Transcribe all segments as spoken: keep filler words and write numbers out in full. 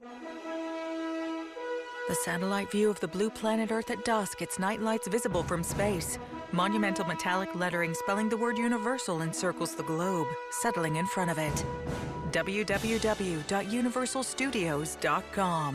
The satellite view of the blue planet Earth at dusk, its night lights visible from space. Monumental metallic lettering spelling the word universal encircles the globe, settling in front of it. w w w dot universal studios dot com.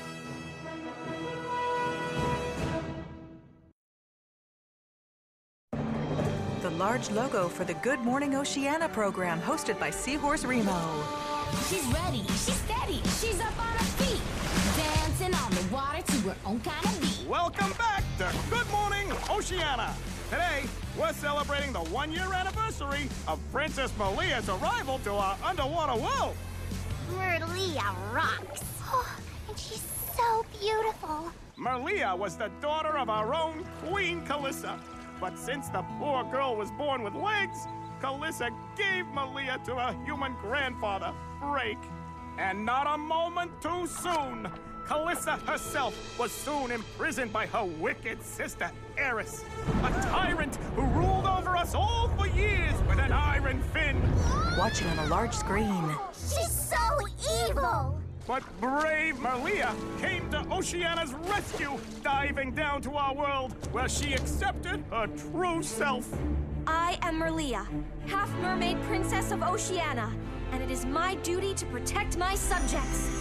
The large logo for the Good Morning Oceania program, hosted by Seahorse Remo. She's ready, she's steady, she's up on her feet, dancing on the water to her own kind of beat. Welcome back to Good Morning Oceania. Today, we're celebrating the one-year anniversary of Princess Merlia's arrival to our underwater world. Merlia rocks. Oh, and she's so beautiful. Merlia was the daughter of our own Queen Calissa. But since the poor girl was born with legs, Calissa gave Merlia to her human grandfather, Break. And not a moment too soon, Calissa herself was soon imprisoned by her wicked sister, Eris, a tyrant who ruled over us all for years with an iron fin. Watching on a large screen. She's so evil! But brave Merlia came to Oceania's rescue, diving down to our world, where she accepted her true self. I am Merlia, half-mermaid princess of Oceania, and it is my duty to protect my subjects.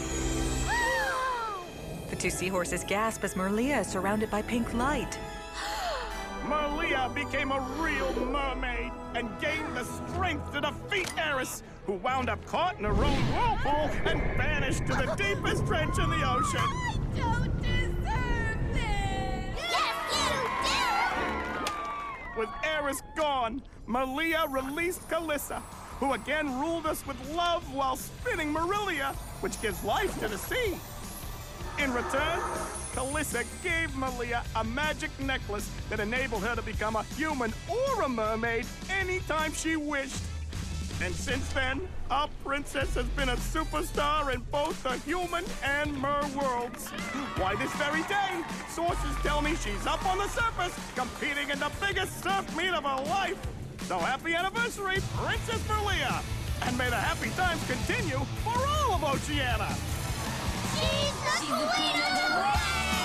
The two seahorses gasp as Merlia is surrounded by pink light. Merlia became a real mermaid and gained the strength to defeat Eris, who wound up caught in her own whirlpool and vanished to the deepest trench in the ocean. I don't deserve this! Yes, you do! With Eris gone, Merlia released Calissa, who again ruled us with love while spinning Marilia, which gives life to the sea. In return, Calissa gave Merlia a magic necklace that enabled her to become a human or a mermaid anytime she wished. And since then, our princess has been a superstar in both the human and mer worlds. Why, this very day, sources tell me she's up on the surface, competing in the biggest surf meet of her life. So happy anniversary, Princess Merlia! And may the happy times continue for all of Oceania! She's the She's the queen queen of of the the waves!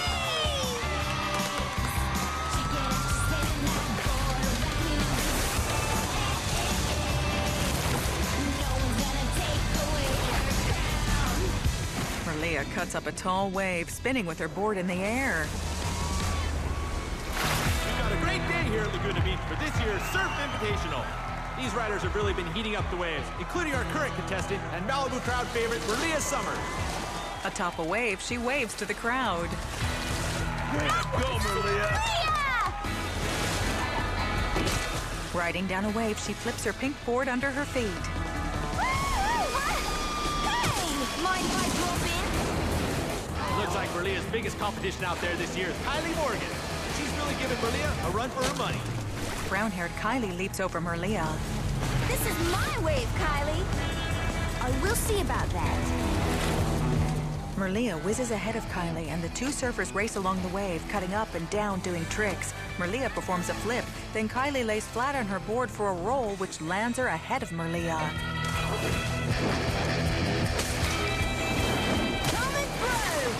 She gets to spin that board around. No one's gonna take away her crown. Merlia cuts up a tall wave, spinning with her board in the air. We've got a great day here at Laguna Beach for this year's Surf Invitational. These riders have really been heating up the waves, including our current contestant and Malibu crowd favorite, Merlia Summers. Atop a wave, she waves to the crowd. Way to go, Merlia! Riding down a wave, she flips her pink board under her feet. Hey! Mind if I drop in? Looks like Merlia's biggest competition out there this year is Kylie Morgan. She's really giving Merlia a run for her money. Brown-haired Kylie leaps over Merlia. This is my wave, Kylie. I will see about that. Merlia whizzes ahead of Kylie, and the two surfers race along the wave, cutting up and down, doing tricks. Merlia performs a flip, then Kylie lays flat on her board for a roll, which lands her ahead of Merlia. Coming through!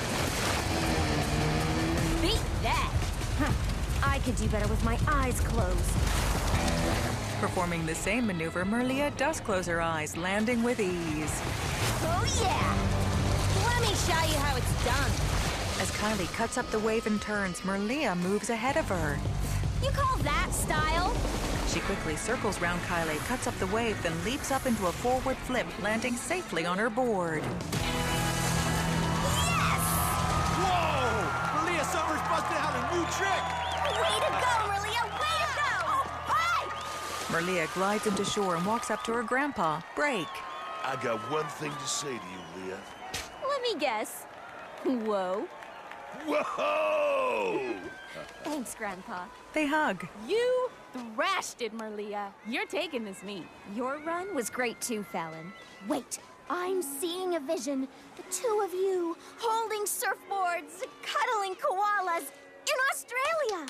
Beat that! Huh. I could do better with my eyes closed. Performing the same maneuver, Merlia does close her eyes, landing with ease. Oh yeah! Let me show you how it's done. As Kylie cuts up the wave and turns, Merlia moves ahead of her. You call that style? She quickly circles round Kylie, cuts up the wave, then leaps up into a forward flip, landing safely on her board. Yes! Whoa! Merlia Summers busted out a new trick! Way to go, Merlia! Way to go! Oh, bye! Merlia glides into shore and walks up to her grandpa, Break. I got one thing to say to you, Leah. Let me guess. Whoa. Whoa! Thanks, Grandpa. They hug. You thrashed it, Merlia. You're taking this meet. Your run was great too, Fallon. Wait, I'm seeing a vision. The two of you holding surfboards, cuddling koalas in Australia.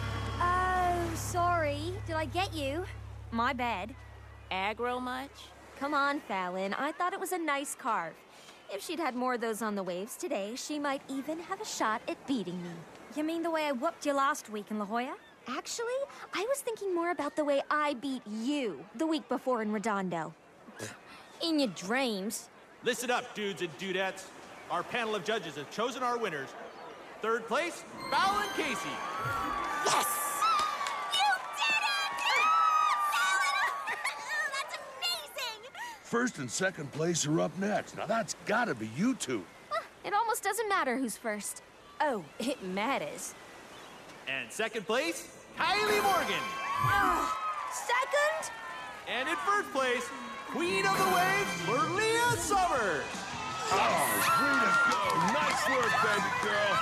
Oh, sorry. Did I get you? My bad. Aggro much? Come on, Fallon. I thought it was a nice carve. If she'd had more of those on the waves today, she might even have a shot at beating me. You mean the way I whooped you last week in La Jolla? Actually, I was thinking more about the way I beat you the week before in Redondo. In your dreams. Listen up, dudes and dudettes. Our panel of judges have chosen our winners. Third place, Fallon Casey. Yes! You did it! Fallon! That's amazing! First and second place are up next. Now that's gotta be you two. It almost doesn't matter who's first. Oh, it matters. And second place, Kylie Morgan. Uh, second? And in first place, Queen of the Waves, Merlia Summers. Oh, way to go. Nice work, baby girl.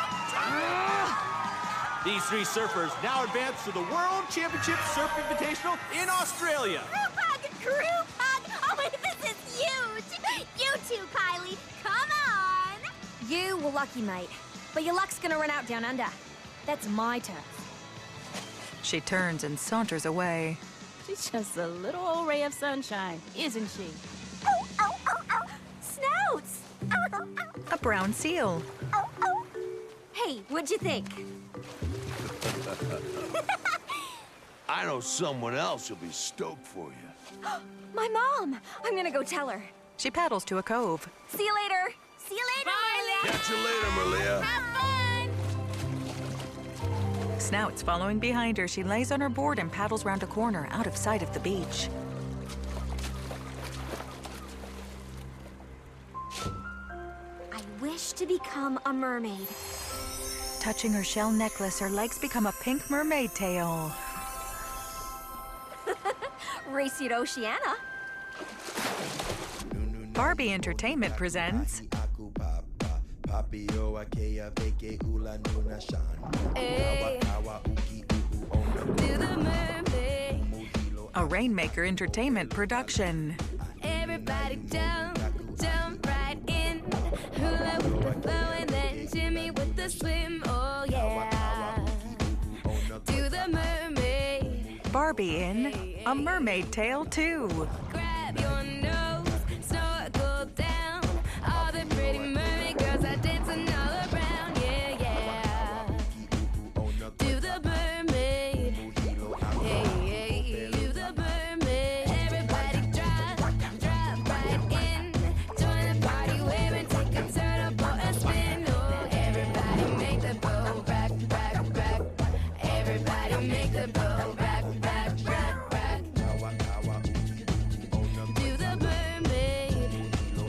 These three surfers now advance to the World Championship Surf Invitational in Australia. Group hug! Group hug! Oh, wait, this is huge! You too, Kylie. Come on! You were lucky, mate. But your luck's gonna run out down under. That's my turf. She turns and saunters away. She's just a little old ray of sunshine, isn't she? Oh, oh, oh, oh. Snouts! A brown seal. Oh, oh. Hey, what'd you think? I know someone else who'll be stoked for you. My mom! I'm gonna go tell her. She paddles to a cove. See you later! See you later, Marley. Catch you later, Merlia. Have fun! Snouts following behind her, she lays on her board and paddles round a corner, out of sight of the beach. I wish to become a mermaid. Touching her shell necklace, her legs become a pink mermaid tail. Race you to Oceania. Barbie Entertainment presents Hey. Do the mermaid. a Rainmaker Entertainment production. Everybody jump, jump right in. Hula with the flow and then Jimmy with the swim. Oh yeah. Do the mermaid. Barbie in A Mermaid Tale two. Grab your nose, snorkel down. All the pretty mermaid girls are dancing all around. Yeah, yeah. Do the mermaid. Hey, hey, do the mermaid. Everybody drop, drop right in. Join the party wave and take a turn for a spin. Oh, everybody make the boat rock, rock, rock. Everybody make the boat rock, rock, rock, rock. Do the mermaid.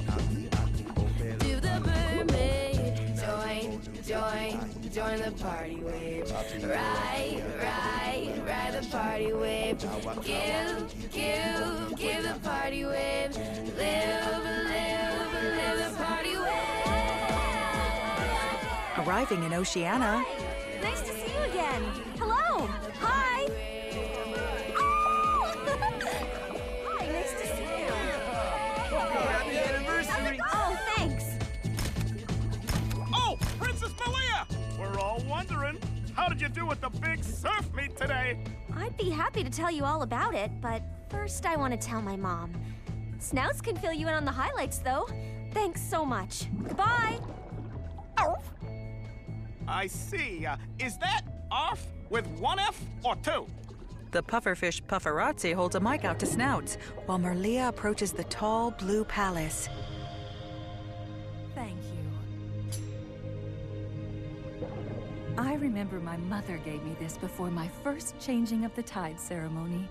Do the mermaid. Join, join, join the party wave. Ride, ride, ride the party wave. Give, give, give the party wave. Live, live, live the party wave. Arriving in Oceania, Nice to see you again. Hello. Hi. Oh! Hi, nice to see you. Happy anniversary! Oh, thanks. Oh, Princess Malia! We're all wondering, how did you do with the big surf meet today? I'd be happy to tell you all about it, but first I want to tell my mom. Snouts can fill you in on the highlights, though. Thanks so much. Goodbye. I see. Uh, is that off with one F or two? the pufferfish Pufferazzi holds a mic out to Snouts, while Merlia approaches the tall blue palace. Thank you. I remember my mother gave me this before my first changing of the tide ceremony.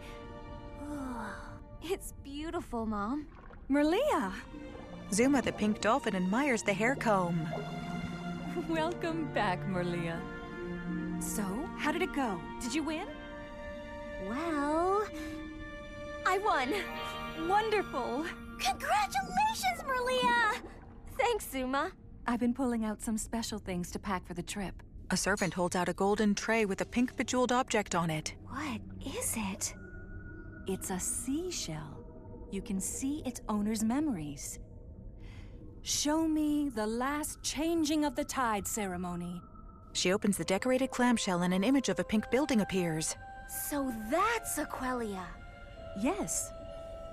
It's beautiful, Mom. Merlia! Zuma the pink dolphin admires the hair comb. Welcome back, Merlia. So, how did it go? Did you win? Well, I won. Wonderful! Congratulations, Merlia! Thanks, Zuma. I've been pulling out some special things to pack for the trip. A servant holds out a golden tray with a pink bejeweled object on it. What is it? It's a seashell. You can see its owner's memories. Show me the last changing of the tide ceremony. She opens the decorated clamshell and an image of a pink building appears. So that's Aqualia. Yes.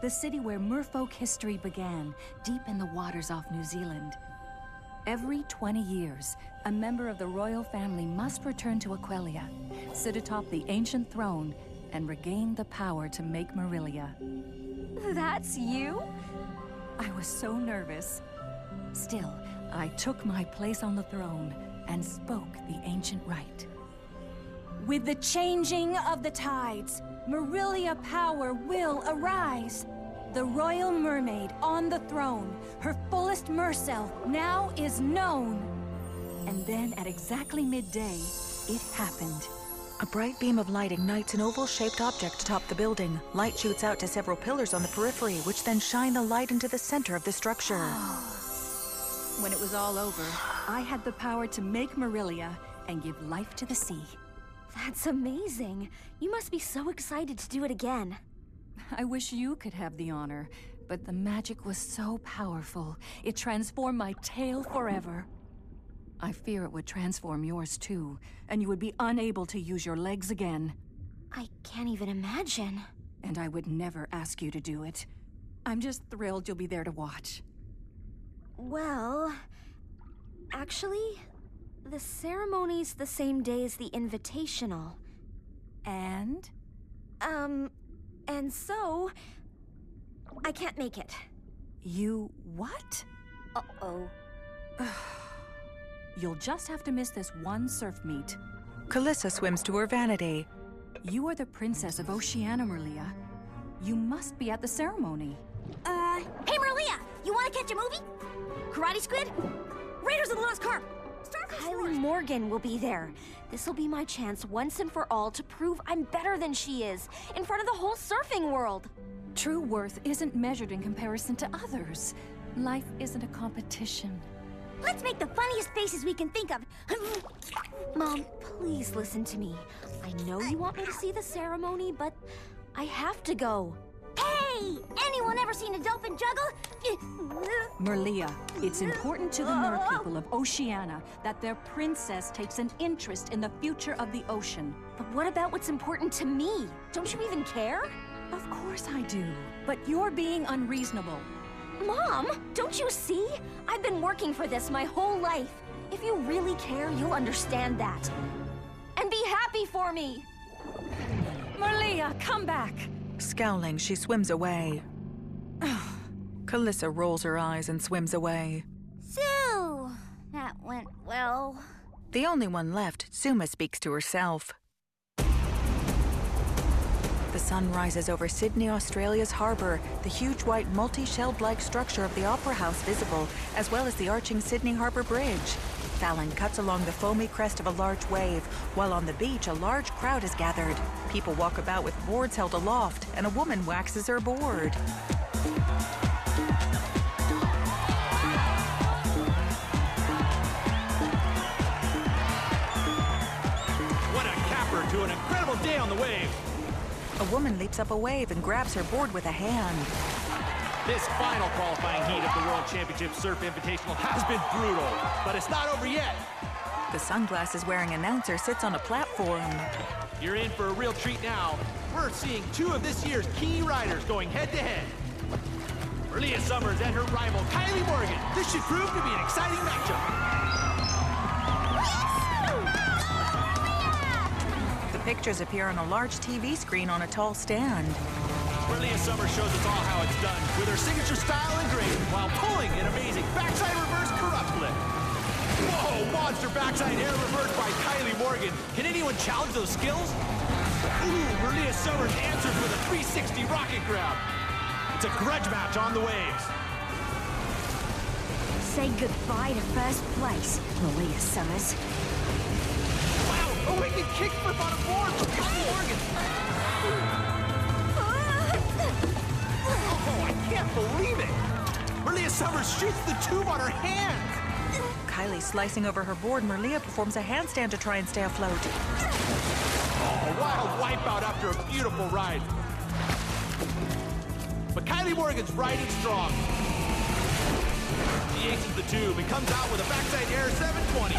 the city where merfolk history began, deep in the waters off New Zealand. Every twenty years, a member of the royal family must return to Aquelia, sit atop the ancient throne, and regain the power to make Marilia. That's you? I was so nervous. Still, I took my place on the throne and spoke the ancient rite. With the changing of the tides, Marilia power will arise. The royal mermaid on the throne, her fullest merself, now is known. And then at exactly midday, it happened. A bright beam of light ignites an oval-shaped object atop the building. Light shoots out to several pillars on the periphery, which then shine the light into the center of the structure. When it was all over, I had the power to make Marilia and give life to the sea. That's amazing. You must be so excited to do it again. I wish you could have the honor, but the magic was so powerful, it transformed my tail forever. I fear it would transform yours too, and you would be unable to use your legs again. I can't even imagine. And I would never ask you to do it. I'm just thrilled you'll be there to watch. Well, actually, the ceremony's the same day as the invitational. And? Um, and so, I can't make it. You what? Uh-oh. You'll just have to miss this one surf meet. Calissa swims to her vanity. You are the princess of Oceania, Marilia. You must be at the ceremony. Uh, hey Marilia! You want to catch a movie? Karate Squid? Raiders of the Lost Carp! Kylie Morgan will be there. This'll be my chance once and for all to prove I'm better than she is, in front of the whole surfing world. True worth isn't measured in comparison to others. Life isn't a competition. Let's make the funniest faces we can think of. Mom, please listen to me. I know you want me to see the ceremony, but I have to go. Hey! Anyone ever seen a dolphin juggle? Marilia, it's important to the mer people of Oceania that their princess takes an interest in the future of the ocean. But what about what's important to me? Don't you even care? Of course I do, but you're being unreasonable. Mom, don't you see? I've been working for this my whole life. If you really care, you'll understand that. And be happy for me! Marilia, come back! Scowling, she swims away. Calissa rolls her eyes and swims away. So, that went well. The only one left, Suma speaks to herself. The sun rises over Sydney, Australia's harbour, the huge white multi-shelled-like structure of the Opera House visible, as well as the arching Sydney Harbour Bridge. Fallon cuts along the foamy crest of a large wave, while on the beach a large crowd is gathered. People walk about with boards held aloft, and a woman waxes her board. What a capper to an incredible day on the wave! A woman leaps up a wave and grabs her board with a hand. This final qualifying heat of the World Championship Surf Invitational has been brutal, but it's not over yet. The sunglasses-wearing announcer sits on a platform. You're in for a real treat now. We're seeing two of this year's key riders going head-to-head. Marilia Summers and her rival, Kylie Morgan. This should prove to be an exciting matchup. Pictures appear on a large T V screen on a tall stand. Marilia Summers shows us all how it's done, with her signature style and grace, while pulling an amazing backside reverse corrupt flip. Whoa, monster backside air reverse by Kylie Morgan. Can anyone challenge those skills? Ooh, Marilia Summers answers with a three sixty rocket grab. It's a grudge match on the waves. Say goodbye to first place, Marilia Summers. A wicked kickflip on a board from Kylie Morgan. Oh, I can't believe it. Marilia Summers shoots the tube on her hands. Kylie slicing over her board, Marilia performs a handstand to try and stay afloat. Oh, a wild wipeout after a beautiful ride. But Kylie Morgan's riding strong. She aces the tube and comes out with a backside air seven twenty.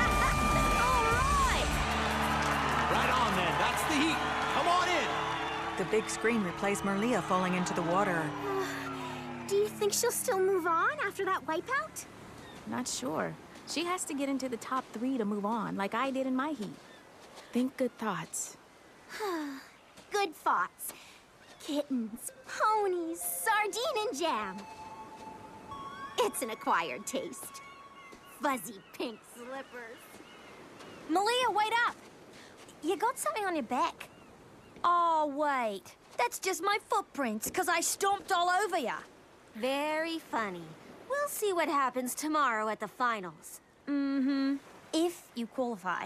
Right on, then. That's the heat. Come on in. The big screen replays Merlia falling into the water. Do you think she'll still move on after that wipeout? Not sure. She has to get into the top three to move on, like I did in my heat. Think good thoughts. Good thoughts. Kittens, ponies, sardine and jam. It's an acquired taste. Fuzzy pink slippers. Malia, wait up! You got something on your back. Oh, wait. That's just my footprints, because I stomped all over ya. Very funny. We'll see what happens tomorrow at the finals. Mm-hmm. If you qualify.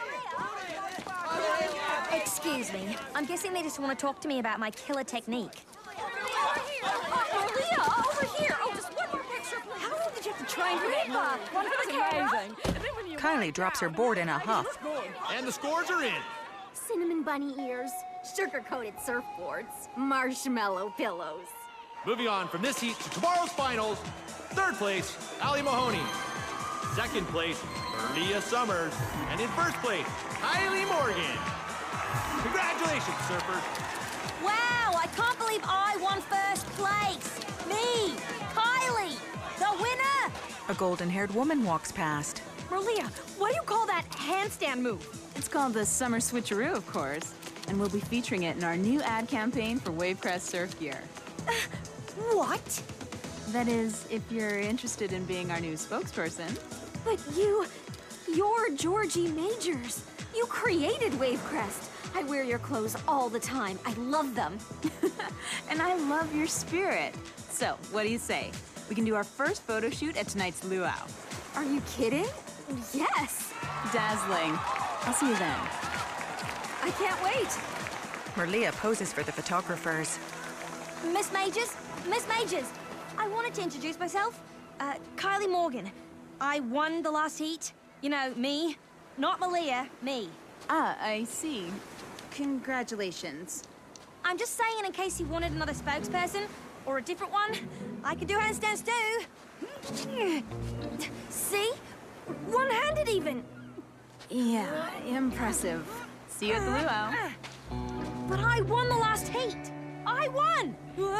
Excuse me. I'm guessing they just want to talk to me about my killer technique. Malia, over here! Oh, just one more picture, please. How long did you have to train for that move? One for the camera? Kylie drops her board in a huff. And the scores are in. Cinnamon bunny ears, sugar-coated surfboards, marshmallow pillows. Moving on from this heat to tomorrow's finals. Third place, Allie Mahoney. Second place, Merlia Summers. And in first place, Kylie Morgan. Congratulations, surfers. Wow, I can't believe I won first place. Me, Kylie, the winner. A golden-haired woman walks past. Merlia, what do you call that handstand move? It's called the Summer Switcheroo, of course. And we'll be featuring it in our new ad campaign for Wavecrest Surf Gear. Uh, what? That is, if you're interested in being our new spokesperson. But you... you're Georgie Majors. You created Wavecrest. I wear your clothes all the time. I love them. And I love your spirit. So, what do you say? We can do our first photo shoot at tonight's luau. Are you kidding? Yes. Dazzling. I'll see you then. I can't wait. Merlia poses for the photographers. Miss Majors, Miss Majors, I wanted to introduce myself. Uh, Kylie Morgan. I won the last heat. You know, me. Not Malia, me. Ah, I see. Congratulations. I'm just saying in case you wanted another spokesperson, or a different one, I could do handstands too. See? One-handed even. Yeah, impressive. See you at the luau. But I won the last heat. I won!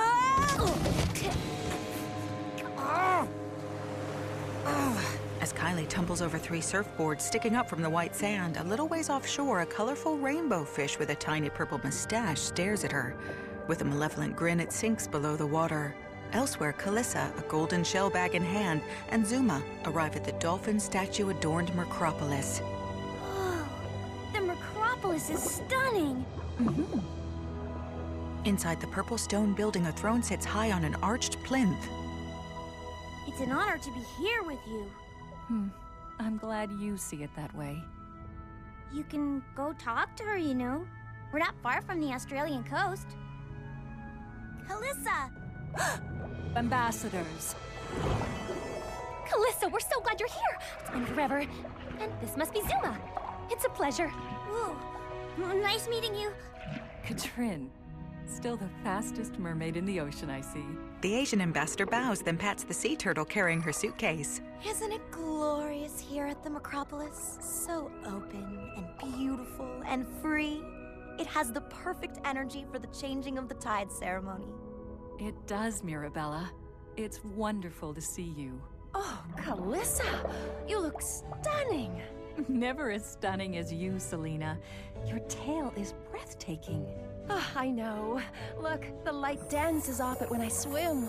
As Kylie tumbles over three surfboards sticking up from the white sand, a little ways offshore, a colorful rainbow fish with a tiny purple mustache stares at her. With a malevolent grin, it sinks below the water. Elsewhere, Calissa, a golden shell bag in hand, and Zuma arrive at the dolphin statue-adorned Mercropolis. Oh, the Mercropolis is stunning! Mm-hmm. Inside the purple stone building, a throne sits high on an arched plinth. It's an honor to be here with you. Hmm. I'm glad you see it that way. You can go talk to her, you know. We're not far from the Australian coast. Calissa! Ambassadors. Calissa, we're so glad you're here. It's been forever. And this must be Zuma. It's a pleasure. Ooh, nice meeting you. Katrin. Still the fastest mermaid in the ocean, I see. The Asian ambassador bows, then pats the sea turtle carrying her suitcase. Isn't it glorious here at the Mercropolis? So open and beautiful and free. It has the perfect energy for the changing of the tide ceremony. It does, Mirabella. It's wonderful to see you. Oh, Calissa! You look stunning! Never as stunning as you, Selena. Your tail is breathtaking. Oh, I know. Look, the light dances off it when I swim.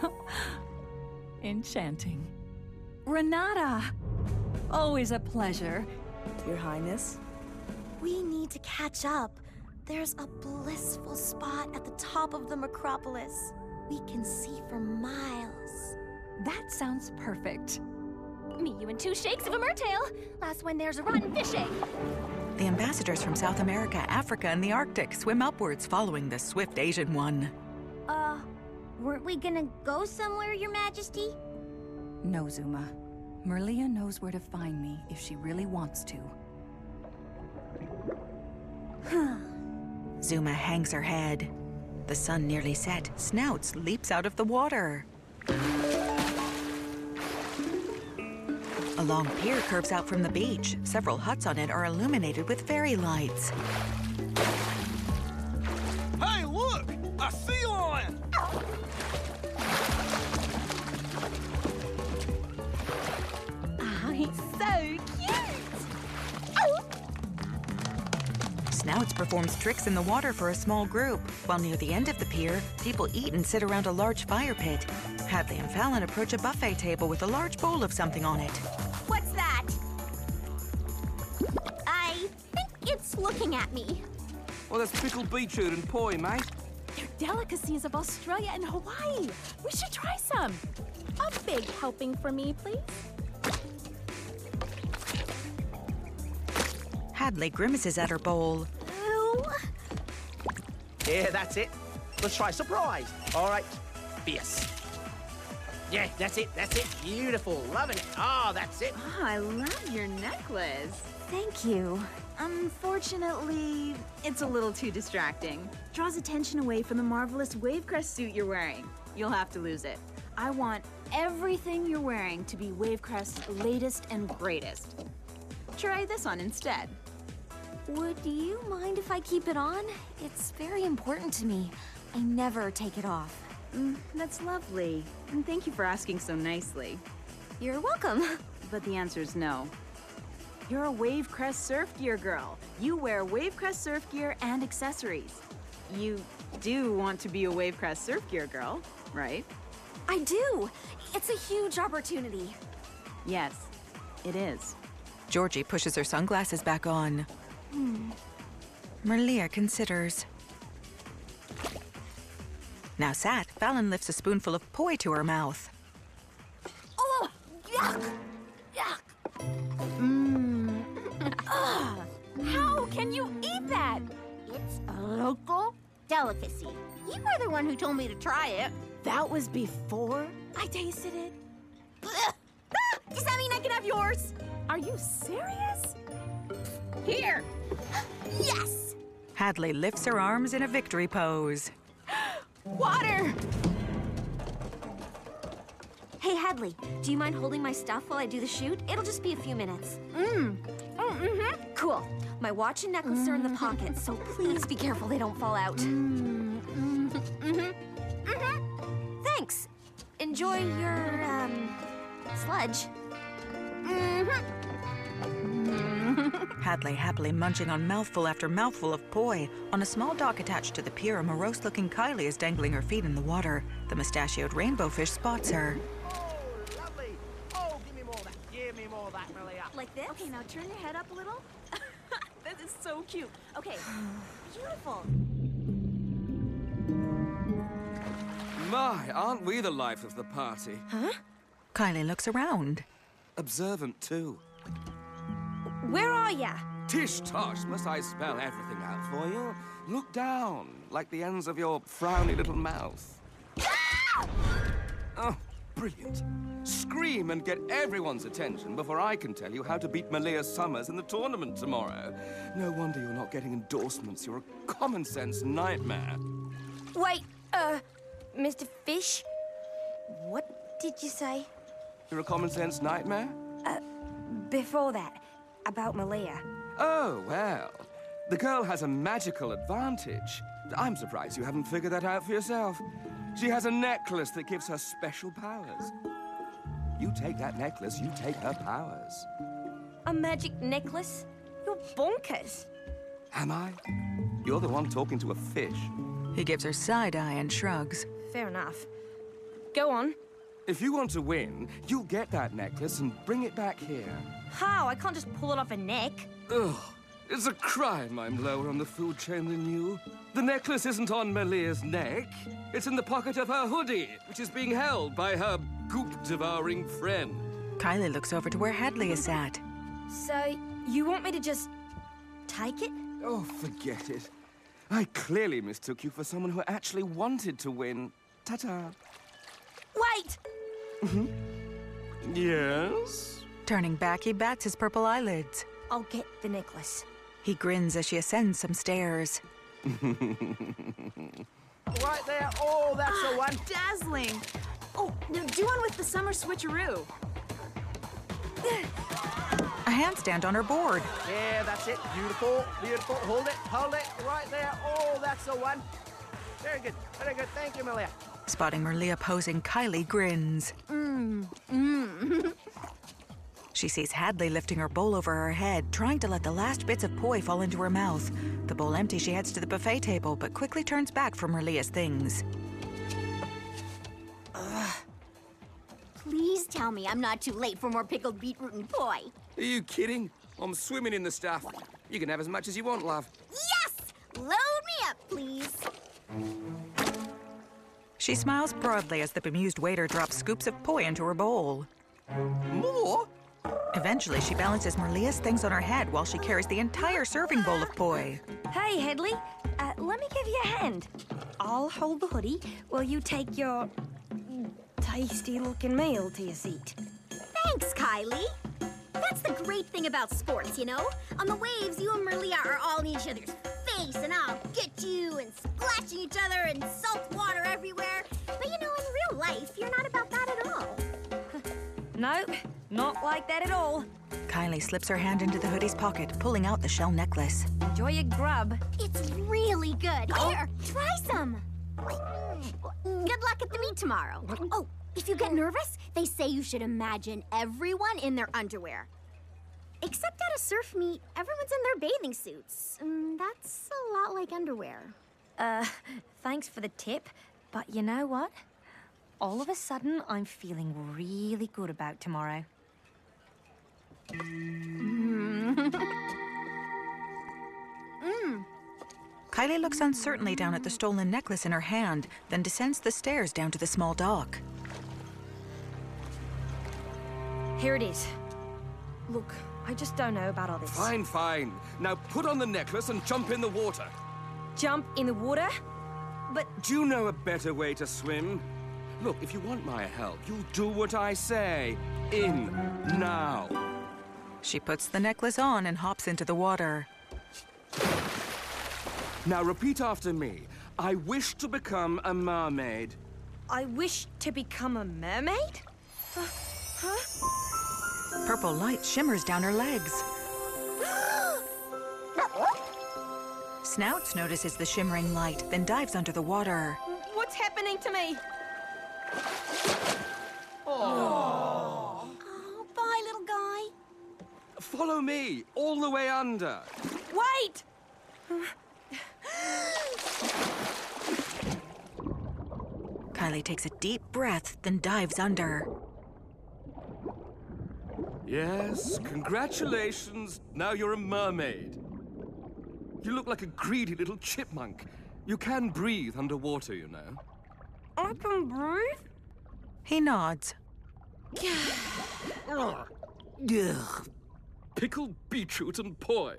Enchanting. Renata! Always a pleasure. Your Highness? We need to catch up. There's a blissful spot at the top of the Mercropolis. We can see for miles. That sounds perfect. Me, you, and two shakes of a mertail. Last when there's a rotten fish egg. The ambassadors from South America, Africa, and the Arctic swim upwards following the swift Asian one. Uh, weren't we gonna go somewhere, Your Majesty? No, Zuma. Merlia knows where to find me if she really wants to. Zuma hangs her head. The sun nearly set. Snouts leaps out of the water. A long pier curves out from the beach. Several huts on it are illuminated with fairy lights. Hey, Snouts performs tricks in the water for a small group, while near the end of the pier, people eat and sit around a large fire pit. Hadley and Fallon approach a buffet table with a large bowl of something on it. What's that? I think it's looking at me. Well, that's pickled beetroot and poi, mate. They're delicacies of Australia and Hawaii. We should try some. A big helping for me, please. Hadley grimaces at her bowl. Ew. Yeah, that's it. Let's try surprise. All right. Fierce. Yeah, that's it. That's it. Beautiful. Loving it. Oh, that's it. Oh, I love your necklace. Thank you. Unfortunately, it's a little too distracting. Draws attention away from the marvelous Wavecrest suit you're wearing. You'll have to lose it. I want everything you're wearing to be Wavecrest's latest and greatest. Try this on instead. Would you mind if I keep it on? It's very important to me. I never take it off. Mm, that's lovely. And thank you for asking so nicely. You're welcome. But the answer is no. You're a Wavecrest surf gear girl. You wear Wavecrest surf gear and accessories. You do want to be a Wavecrest surf gear girl, right? I do. It's a huge opportunity. Yes, it is. Georgie pushes her sunglasses back on. Hmm. Merlia considers. Now sat, Fallon lifts a spoonful of poi to her mouth. Oh, yuck! Yuck! Mmm. How can you eat that? It's a local delicacy. You were the one who told me to try it. That was before I tasted it. Ah! Does that mean I can have yours? Are you serious? Here. Yes! Hadley lifts her arms in a victory pose. Water! Hey, Hadley, do you mind holding my stuff while I do the shoot? It'll just be a few minutes. Mm. Oh, mm-hmm. Cool. My watch and necklace are in the pocket, so please be careful they don't fall out. Mm-hmm. Mm-hmm. Mm-hmm. Thanks. Enjoy your, um, sludge. Mm-hmm. Hadley happily munching on mouthful after mouthful of poi. On a small dock attached to the pier, a morose-looking Kylie is dangling her feet in the water. The mustachioed rainbow fish spots her. Oh, lovely. Oh, give me more of that. Give me more of that, Malia. Like this? Okay, now turn your head up a little. That is so cute. Okay, beautiful. My, aren't we the life of the party? Huh? Kylie looks around. Observant, too. Where are ya? Tish tosh, must I spell everything out for you? Look down, like the ends of your frowny little mouth. Oh, brilliant. Scream and get everyone's attention before I can tell you how to beat Malia Summers in the tournament tomorrow. No wonder you're not getting endorsements. You're a common-sense nightmare. Wait, uh, Mister Fish? What did you say? You're a common-sense nightmare? Uh, before that, about Malia. Oh, well. The girl has a magical advantage. I'm surprised you haven't figured that out for yourself. She has a necklace that gives her special powers. You take that necklace, you take her powers. A magic necklace? You're bonkers. Am I? You're the one talking to a fish. He gives her side-eye and shrugs. Fair enough. Go on. If you want to win, you'll get that necklace and bring it back here. How? I can't just pull it off a neck. Ugh. It's a crime I'm lower on the food chain than you. The necklace isn't on Malia's neck. It's in the pocket of her hoodie, which is being held by her goop-devouring friend. Kylie looks over to where Hadley is sat. So, you want me to just take it? Oh, forget it. I clearly mistook you for someone who actually wanted to win. Ta-ta. Wait! Mm-hmm. Yes? Turning back, he bats his purple eyelids. I'll get the necklace. He grins as she ascends some stairs. Right there. Oh, that's the one. Dazzling. Oh, now do one with the summer switcheroo. A handstand on her board. Yeah, that's it. Beautiful, beautiful. Hold it, hold it. Right there. Oh, that's the one. Very good, very good. Thank you, Malia. Spotting Merlia posing, Kylie grins. Mmm. Mmm. She sees Hadley lifting her bowl over her head, trying to let the last bits of poi fall into her mouth. The bowl empty, she heads to the buffet table, but quickly turns back from Merlia's things. Ugh. Please tell me I'm not too late for more pickled beetroot and poi. Are you kidding? I'm swimming in the stuff. You can have as much as you want, love. Yes! Load me up, please. She smiles broadly as the bemused waiter drops scoops of poi into her bowl. More? Eventually, she balances Merlia's things on her head while she carries the entire serving bowl of poi. Hey, Hadley. Uh, let me give you a hand. I'll hold the hoodie while you take your tasty-looking meal to your seat. Thanks, Kylie. That's the great thing about sports, you know? On the waves, you and Merlia are all in each other's face, and I'll get you, and splashing each other, and salt water everywhere. But you know, in real life, you're not about that at all. Nope, not like that at all. Kylie slips her hand into the hoodie's pocket, pulling out the shell necklace. Enjoy your grub. It's really good. Here, try some. Good luck at the meet tomorrow. Oh, if you get nervous, they say you should imagine everyone in their underwear. Except at a surf meet, everyone's in their bathing suits. And that's a lot like underwear. Uh, thanks for the tip, but you know what? All of a sudden, I'm feeling really good about tomorrow. Mm. mm. Kylie looks uncertainly down at the stolen necklace in her hand, then descends the stairs down to the small dock. Here it is. Look, I just don't know about all this. Fine, fine. Now put on the necklace and jump in the water. Jump in the water? But... Do you know a better way to swim? Look, if you want my help, you'll do what I say. In, now. She puts the necklace on and hops into the water. Now repeat after me. I wish to become a mermaid. I wish to become a mermaid? Uh, huh? Purple light shimmers down her legs. Snouts notices the shimmering light, then dives under the water. What's happening to me? Oh. Oh, bye, little guy. Follow me, all the way under. Wait! Kylie takes a deep breath, then dives under. Yes, congratulations. Now you're a mermaid. You look like a greedy little chipmunk. You can breathe underwater, you know. I can breathe? He nods. Ugh. Pickled beetroot and poi.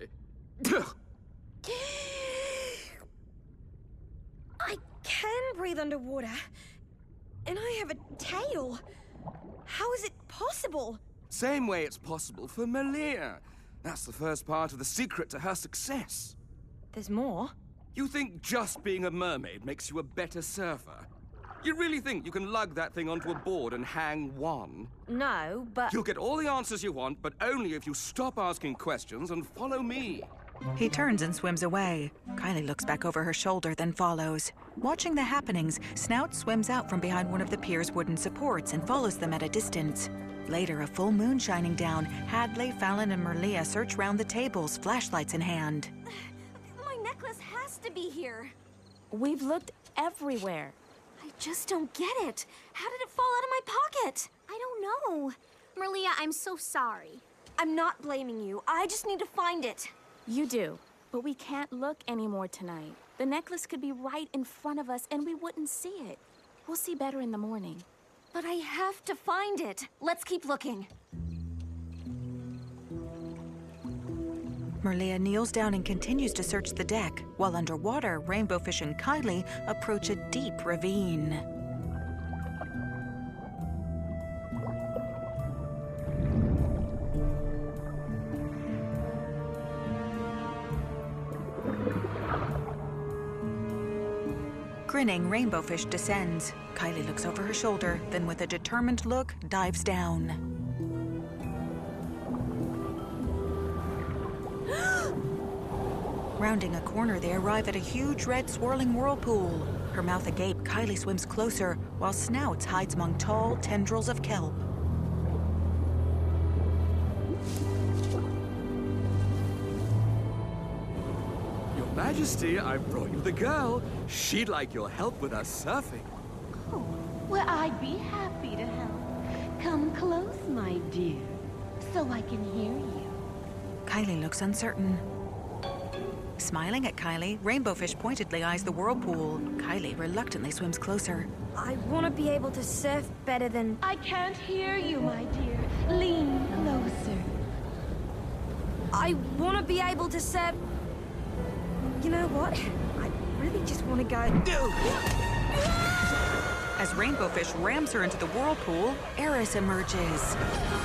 I can breathe underwater. And I have a tail. How is it possible? Same way it's possible for Merlia. That's the first part of the secret to her success. There's more? You think just being a mermaid makes you a better surfer? You really think you can lug that thing onto a board and hang one? No, but... You'll get all the answers you want, but only if you stop asking questions and follow me. He turns and swims away. Kylie looks back over her shoulder, then follows. Watching the happenings, Snout swims out from behind one of the pier's wooden supports and follows them at a distance. Later, a full moon shining down, Hadley, Fallon, and Merlia search round the tables, flashlights in hand. My necklace has to be here. We've looked everywhere. I just don't get it. How did it fall out of my pocket? I don't know. Merlia, I'm so sorry. I'm not blaming you. I just need to find it. You do, but we can't look anymore tonight. The necklace could be right in front of us and we wouldn't see it. We'll see better in the morning. But I have to find it. Let's keep looking. Merlia kneels down and continues to search the deck, while underwater, Rainbow Fish and Kylie approach a deep ravine. Grinning, Rainbow Fish descends. Kylie looks over her shoulder, then with a determined look, dives down. Rounding a corner, they arrive at a huge red swirling whirlpool. Her mouth agape, Kylie swims closer, while Snouts hides among tall tendrils of kelp. Your Majesty, I brought you the girl. She'd like your help with her surfing. Oh, well, I'd be happy to help. Come close, my dear, so I can hear you. Kylie looks uncertain. Smiling at Kylie, Rainbowfish pointedly eyes the whirlpool. Kylie reluctantly swims closer. I want to be able to surf better than... I can't hear you, my dear. Lean closer. I want to be able to surf... You know what? I really just want to go... As Rainbowfish rams her into the whirlpool, Eris emerges.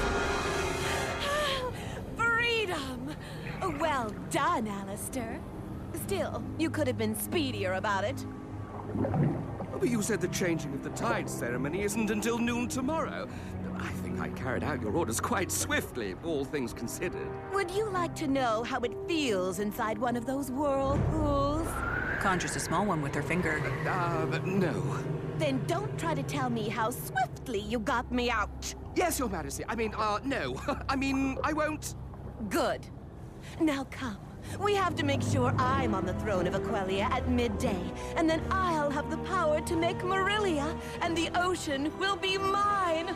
Freedom! Well done, Alistair. Still, you could have been speedier about it. Oh, but you said the changing of the tide ceremony isn't until noon tomorrow. I think I carried out your orders quite swiftly, all things considered. Would you like to know how it feels inside one of those whirlpools? Conjures a small one with her finger. Uh, but no. Then don't try to tell me how swiftly you got me out. Yes, Your Majesty. I mean, uh, no. I mean, I won't. Good. Now come. We have to make sure I'm on the throne of Aquelia at midday, and then I'll have the power to make Marilia, and the ocean will be mine.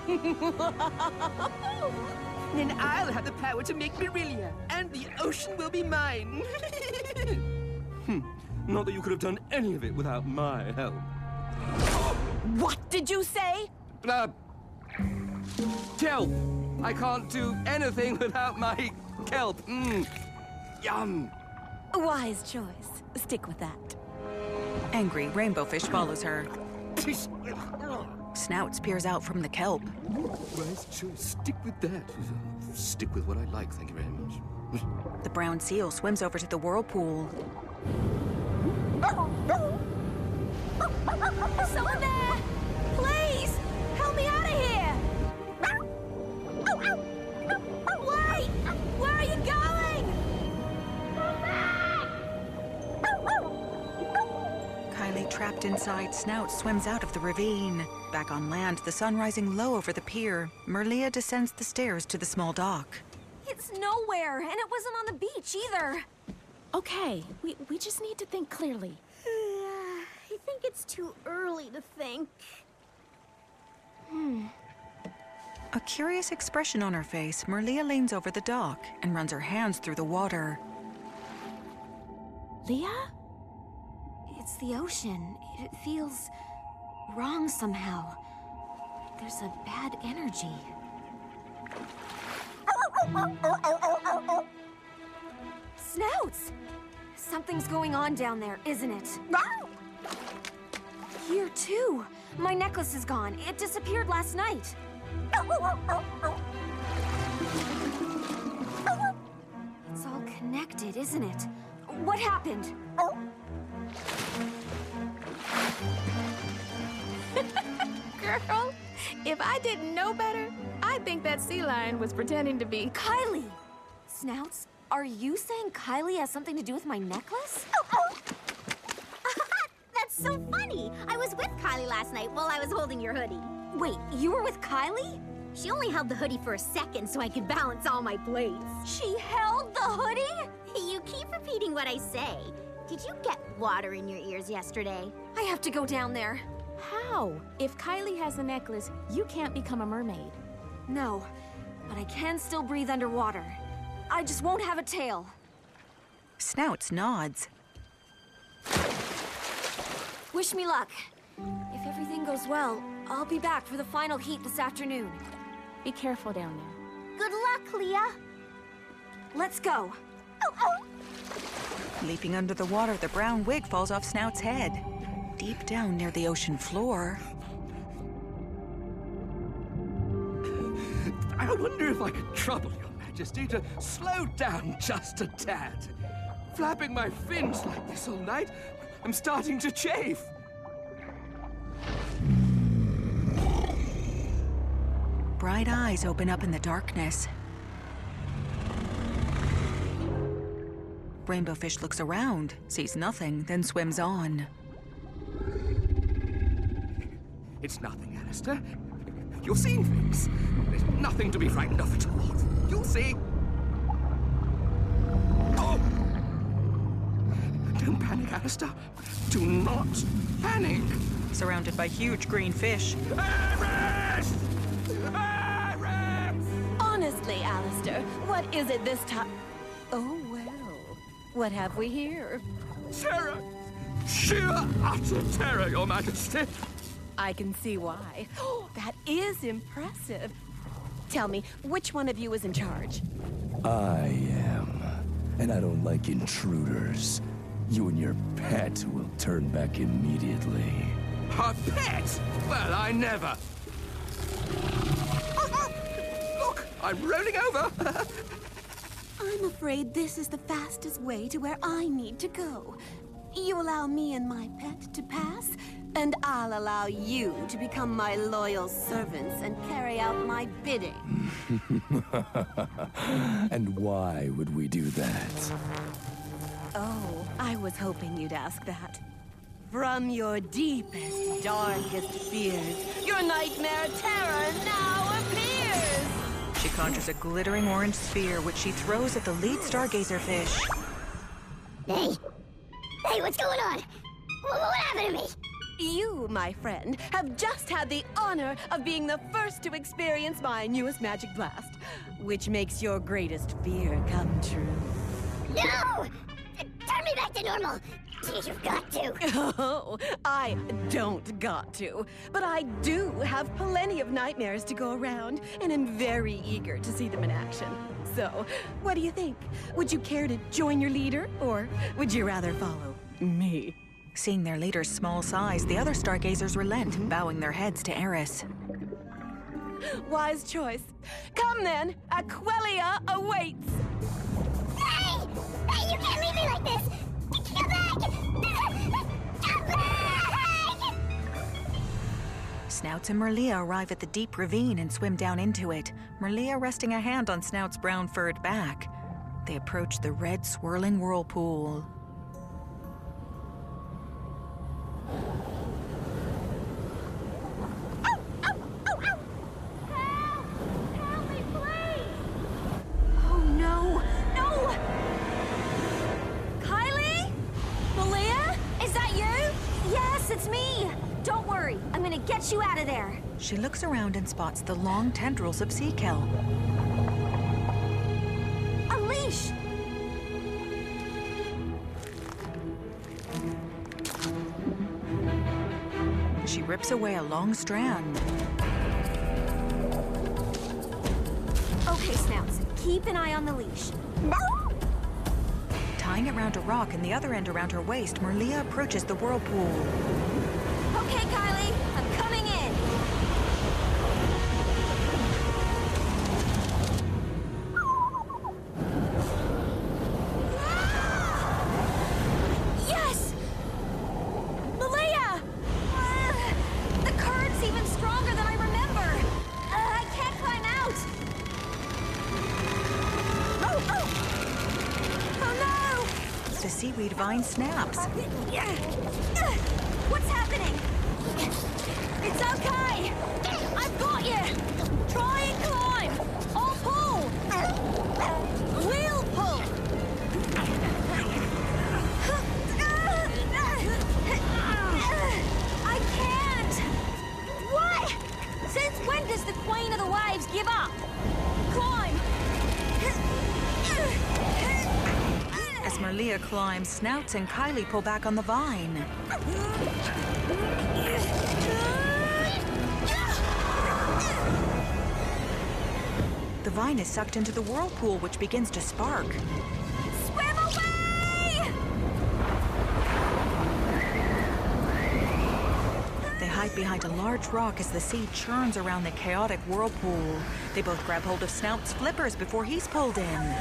Then I'll have the power to make Marilia, and the ocean will be mine. Hmm. Not that you could have done any of it without my help. What did you say? Uh, kelp. I can't do anything without my kelp. Mmm. Yum. A wise choice. Stick with that. Angry, Rainbowfish follows her. Snouts peers out from the kelp. Wise choice. Stick with that. Stick with what I like, thank you very much. The brown seal swims over to the whirlpool. Someone there! Please! Help me out of here! Wait! Where are you going? Kylie, trapped inside, Snout swims out of the ravine. Back on land, the sun rising low over the pier, Marilia descends the stairs to the small dock. It's nowhere, and it wasn't on the beach either. Okay, we, we just need to think clearly. I think it's too early to think. Hmm. A curious expression on her face, Marilia leans over the dock and runs her hands through the water. Leah? It's the ocean. It feels wrong somehow. There's a bad energy. Snouts! Something's going on down there, isn't it? Here, too. My necklace is gone. It disappeared last night. It's all connected, isn't it? What happened? Girl, if I didn't know better, I'd think that sea lion was pretending to be... Kylie! Snouts, are you saying Kylie has something to do with my necklace? That's so funny! I was with Kylie last night while I was holding your hoodie. Wait, you were with Kylie? She only held the hoodie for a second so I could balance all my plates. She held the hoodie? You keep repeating what I say. Did you get water in your ears yesterday? I have to go down there. How? If Kylie has the necklace, you can't become a mermaid. No, but I can still breathe underwater. I just won't have a tail. Snouts nods. Wish me luck. If everything goes well, I'll be back for the final heat this afternoon. Be careful down there. Good luck, Leah. Let's go. Oh, oh. Leaping under the water, the brown wig falls off Snout's head. Deep down near the ocean floor... I wonder if I could trouble Your Majesty to slow down just a tad. Flapping my fins like this all night, I'm starting to chafe. Bright eyes open up in the darkness. Rainbowfish looks around, sees nothing, then swims on. It's nothing, Alistair. You're seeing things. There's nothing to be frightened of at all. You'll see. Don't panic, Alistair. Do not panic. Surrounded by huge green fish. Eris! Eris! Honestly, Alistair, what is it this time? Oh, well. What have we here? Terror! Sheer, utter terror, Your Majesty. I can see why. Oh, that is impressive. Tell me, which one of you is in charge? I am. And I don't like intruders. You and your pet will turn back immediately. Her pet? Well, I never. Look, I'm rolling over. I'm afraid this is the fastest way to where I need to go. You allow me and my pet to pass, and I'll allow you to become my loyal servants and carry out my bidding. And why would we do that? Oh, I was hoping you'd ask that. From your deepest, darkest fears, your nightmare terror now appears! She conjures a glittering orange sphere, which she throws at the lead stargazer fish. Hey! Hey, what's going on? What, what happened to me? You, my friend, have just had the honor of being the first to experience my newest magic blast, which makes your greatest fear come true. No! Turn me back to normal! You've got to! Oh, I don't got to, but I do have plenty of nightmares to go around, and am very eager to see them in action. So, what do you think? Would you care to join your leader, or would you rather follow me? Seeing their leader's small size, the other stargazers relent, bowing their heads to Eris. Wise choice. Come then, Aquelia awaits! Hey! Hey, you can't leave me like this! Come back! Come back! Snouts and Merlia arrive at the deep ravine and swim down into it, Merlia resting a hand on Snout's brown furred back. They approach the red swirling whirlpool. Oh, no! No! Kylie? Malia? Is that you? Yes, it's me! Don't worry, I'm gonna get you out of there. She looks around and spots the long tendrils of sea kelp. A leash! She rips away a long strand. Okay, Snouts, keep an eye on the leash. Tying it around a rock and the other end around her waist, Merlia approaches the whirlpool. Okay, Kylie, I'm coming in. Yes! Malia! Uh, the current's even stronger than I remember. Uh, I can't climb out. Oh, oh! Oh no! The seaweed vine snaps. What's happening? It's okay! I've got you! Try and climb! I'll pull! We'll pull! I can't! What? Since when does the Queen of the Waves give up? Climb! As Merlia climbs, Snouts and Kylie pull back on the vine. The vine is sucked into the whirlpool, which begins to spark. Swim away! They hide behind a large rock as the sea churns around the chaotic whirlpool. They both grab hold of Snout's flippers before he's pulled in.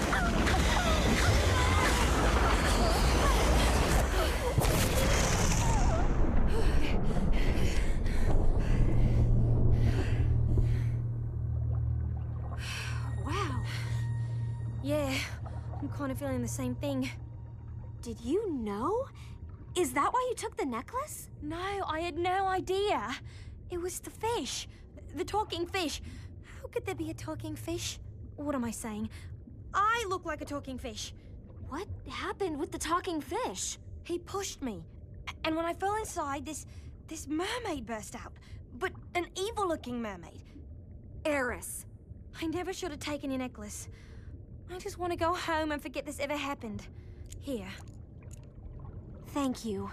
Yeah, I'm kind of feeling the same thing. Did you know? Is that why you took the necklace? No, I had no idea. It was the fish. The talking fish. How could there be a talking fish? What am I saying? I look like a talking fish. What happened with the talking fish? He pushed me. And when I fell inside, this... this mermaid burst out. But an evil-looking mermaid. Eris. I never should have taken your necklace. I just want to go home and forget this ever happened. Here. Thank you.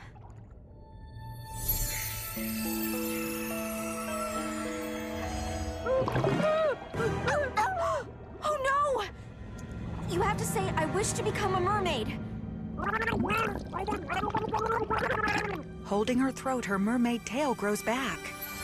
Oh no! You have to say, I wish to become a mermaid. Holding her throat, her mermaid tail grows back.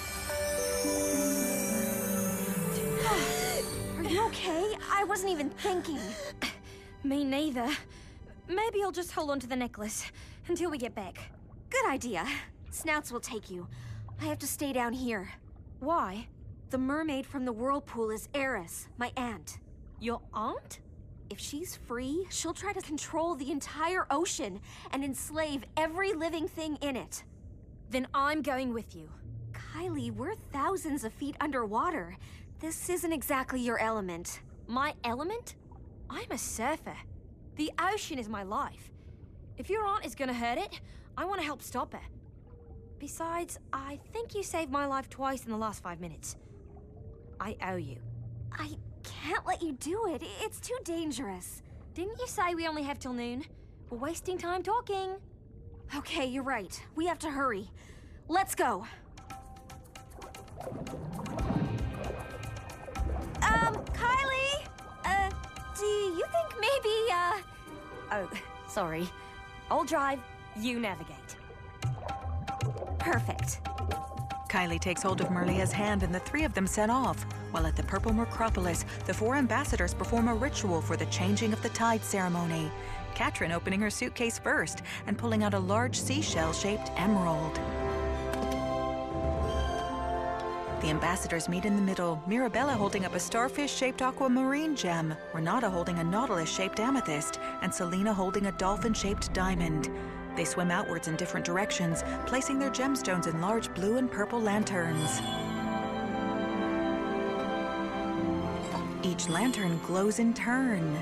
Are you okay? I wasn't even thinking. Me neither. Maybe I'll just hold on to the necklace until we get back. Good idea. Snouts will take you. I have to stay down here. Why? The mermaid from the whirlpool is Eris, my aunt. Your aunt? If she's free, she'll try to control the entire ocean and enslave every living thing in it. Then I'm going with you. Kylie, we're thousands of feet underwater. This isn't exactly your element. My element? I'm a surfer. The ocean is my life. If your aunt is gonna hurt it, I want to help stop her. Besides, I think you saved my life twice in the last five minutes. I owe you. I can't let you do it. It's too dangerous. Didn't you say we only have till noon? We're wasting time talking. Okay, you're right. We have to hurry. Let's go. Um, Kylie? Uh, do you think maybe, uh... Oh, sorry. I'll drive, you navigate. Perfect. Kylie takes hold of Merlia's hand and the three of them set off, while at the Purple Mercropolis, the four ambassadors perform a ritual for the changing of the tide ceremony. Katrin opening her suitcase first and pulling out a large seashell-shaped emerald. The ambassadors meet in the middle, Mirabella holding up a starfish-shaped aquamarine gem, Renata holding a nautilus-shaped amethyst, and Selena holding a dolphin-shaped diamond. They swim outwards in different directions, placing their gemstones in large blue and purple lanterns. Each lantern glows in turn.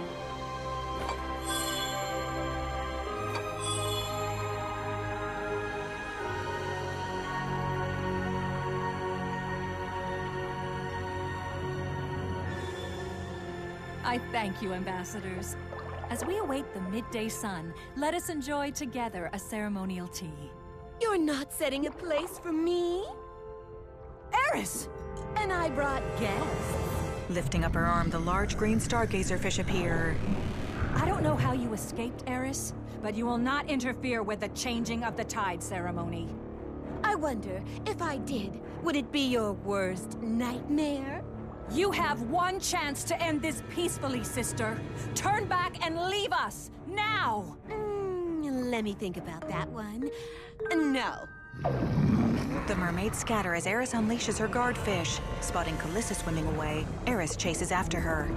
I thank you, ambassadors. As we await the midday sun, let us enjoy together a ceremonial tea. You're not setting a place for me? Eris! And I brought guests. Lifting up her arm, the large green stargazer fish appear. I don't know how you escaped, Eris, but you will not interfere with the changing of the tide ceremony. I wonder, if I did, would it be your worst nightmare? You have one chance to end this peacefully, sister. Turn back and leave us, now! Mm, let me think about that one. No. The mermaids scatter as Eris unleashes her guard fish. Spotting Calissa swimming away, Eris chases after her.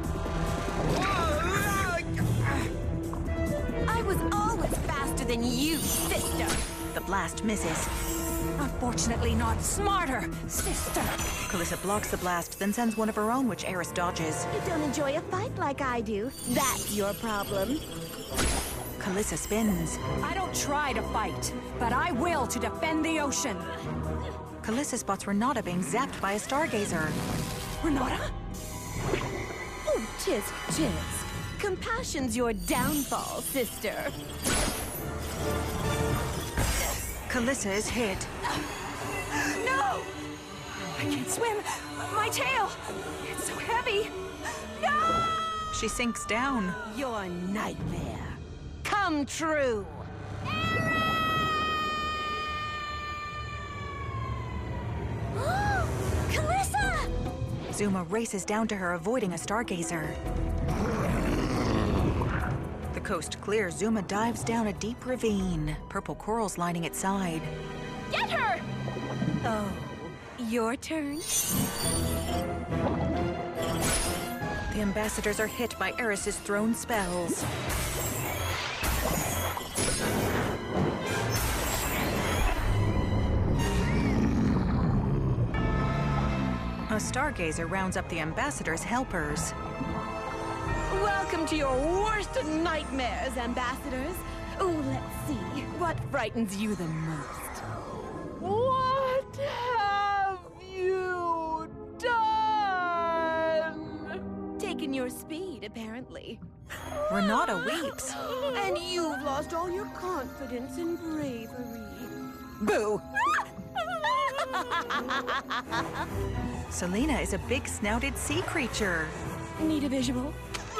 I was always faster than you, sister! The blast misses. Unfortunately not smarter, sister! Calissa blocks the blast, then sends one of her own, which Eris dodges. You don't enjoy a fight like I do. That's your problem. Calissa spins. I don't try to fight, but I will to defend the ocean. Calissa spots Renata being zapped by a stargazer. Renata? Oh, tisk, tisk. Compassion's your downfall, sister. Calissa is hit. No! I can't swim. My tail! It's so heavy. No! She sinks down. Your nightmare come true. Calissa! Zuma races down to her, avoiding a stargazer. The coast clear, Zuma dives down a deep ravine, purple corals lining its side. Get her! Oh, your turn? The ambassadors are hit by Eris's thrown spells. A stargazer rounds up the ambassadors' helpers. Welcome to your worst nightmares, ambassadors. Oh, let's see. What frightens you the most? What have you done? Taken your speed, apparently. Renata weeps. And you've lost all your confidence and bravery. Boo! Selena is a big snouted sea creature. Need a visual?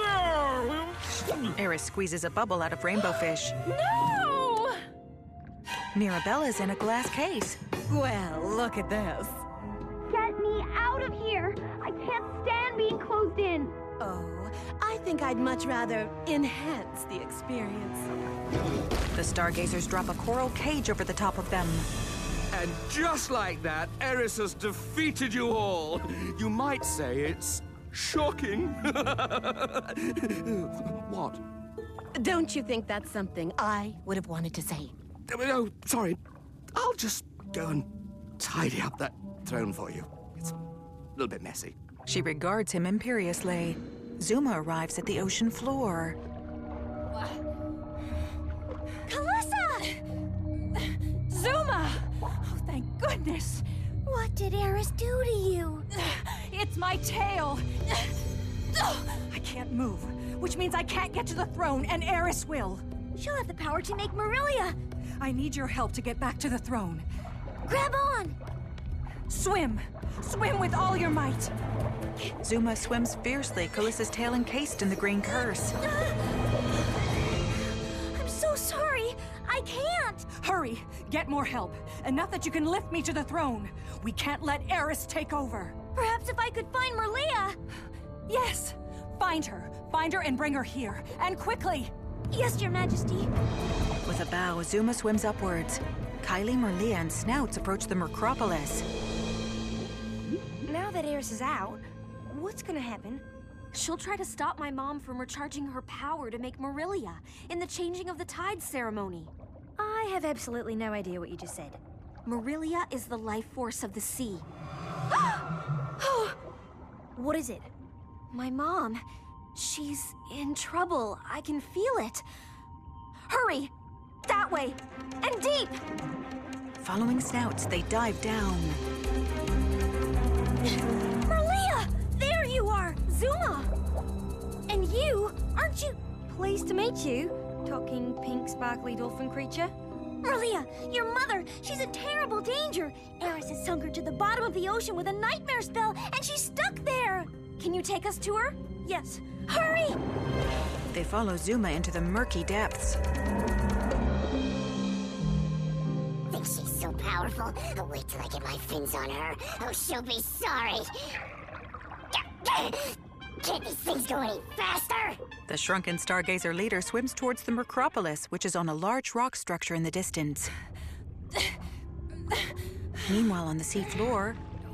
Eris squeezes a bubble out of Rainbow Fish. No! Mirabella's in a glass case. Well, look at this. Get me out of here! I can't stand being closed in. Oh, I think I'd much rather enhance the experience. The stargazers drop a coral cage over the top of them. And just like that, Eris has defeated you all. You might say it's shocking. What? Don't you think that's something I would have wanted to say? Oh, sorry. I'll just go and tidy up that throne for you. It's a little bit messy. She regards him imperiously. Zuma arrives at the ocean floor. Calissa! Zuma! Oh, thank goodness! What did Eris do to you? It's my tail! I can't move, which means I can't get to the throne, and Eris will. She'll have the power to make Marilia. I need your help to get back to the throne. Grab on! Swim! Swim with all your might! Zuma swims fiercely, Calissa's tail encased in the green curse. I'm so sorry. I can't. Hurry! Get more help. Enough that you can lift me to the throne. We can't let Eris take over. Perhaps if I could find Marilia. Yes! Find her. Find her and bring her here. And quickly! Yes, Your Majesty. With a bow, Zuma swims upwards. Kylie, Marilia, and Snouts approach the Mercropolis. Now that Eris is out, what's gonna happen? She'll try to stop my mom from recharging her power to make Marilia in the Changing of the Tides ceremony. I have absolutely no idea what you just said. Marilia is the life force of the sea. What is it? My mom. She's in trouble. I can feel it. Hurry! That way! And deep! Following Snouts, they dive down. Marilia! There you are! Zuma! And you, aren't you? Pleased to meet you, talking pink sparkly dolphin creature. Marilia, your mother, she's in terrible danger. Eris has sunk her to the bottom of the ocean with a nightmare spell, and she's stuck there. Can you take us to her? Yes. Hurry! They follow Zuma into the murky depths. Think she's so powerful? I'll wait till I get my fins on her. Oh, she'll be sorry. Can't these things go any faster? The shrunken stargazer leader swims towards the Mercropolis, which is on a large rock structure in the distance. Meanwhile, on the sea floor...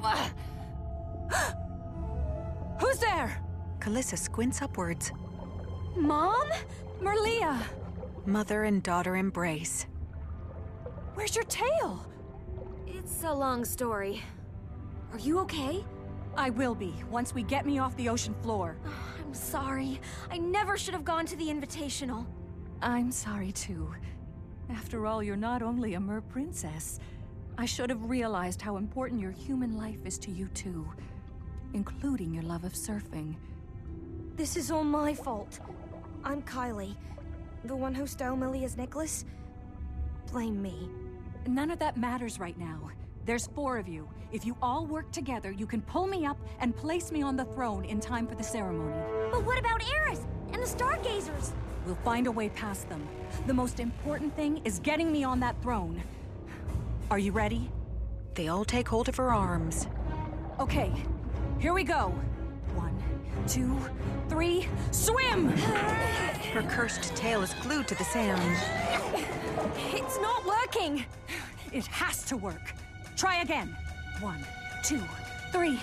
Who's there? Calissa squints upwards. Mom? Marilia! Mother and daughter embrace. Where's your tail? It's a long story. Are you okay? I will be, once we get me off the ocean floor. I'm sorry. I never should have gone to the Invitational. I'm sorry, too. After all, you're not only a mer princess. I should have realized how important your human life is to you, too. Including your love of surfing. This is all my fault. I'm Kylie, the one who stole Maria's necklace. Blame me. None of that matters right now. There's four of you. If you all work together, you can pull me up and place me on the throne in time for the ceremony. But what about Eris and the Stargazers? We'll find a way past them. The most important thing is getting me on that throne. Are you ready? They all take hold of her arms. Okay, here we go. One, two, three, swim! Her cursed tail is glued to the sand. It's not working! It has to work. Try again. One, two, three.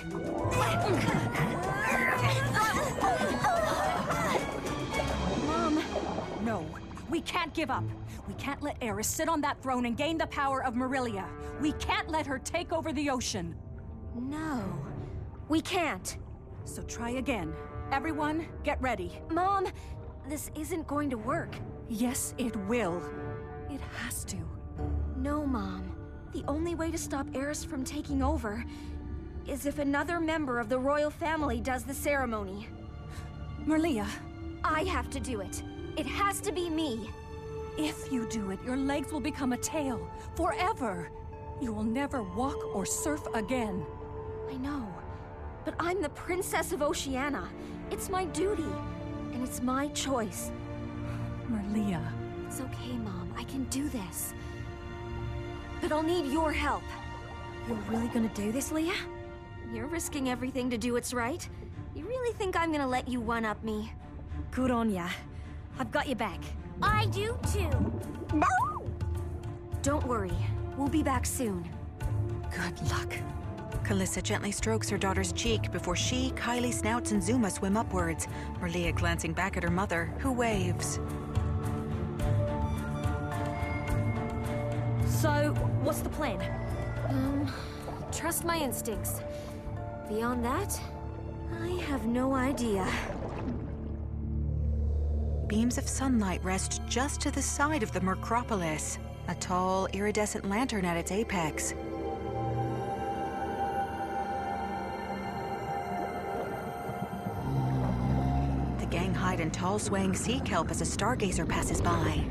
Mom. No, we can't give up. We can't let Eris sit on that throne and gain the power of Marilia. We can't let her take over the ocean. No, we can't. So try again. Everyone, get ready. Mom, this isn't going to work. Yes, it will. It has to. No, Mom. The only way to stop Eris from taking over is if another member of the royal family does the ceremony. Merlia. I have to do it. It has to be me. If you do it, your legs will become a tail. Forever. You will never walk or surf again. I know. But I'm the Princess of Oceania. It's my duty. And it's my choice. Merlia. It's okay, Mom. I can do this. But I'll need your help. You're really gonna do this, Leah? You're risking everything to do what's right. You really think I'm gonna let you one-up me? Good on ya. I've got your back. I do too. Don't worry. We'll be back soon. Good luck. Calissa gently strokes her daughter's cheek before she, Kylie, Snouts, and Zuma swim upwards, Merlia glancing back at her mother, who waves. So, what's the plan? Um, trust my instincts. Beyond that, I have no idea. Beams of sunlight rest just to the side of the Mercropolis, a tall, iridescent lantern at its apex. The gang hide in tall, swaying sea kelp as a stargazer passes by.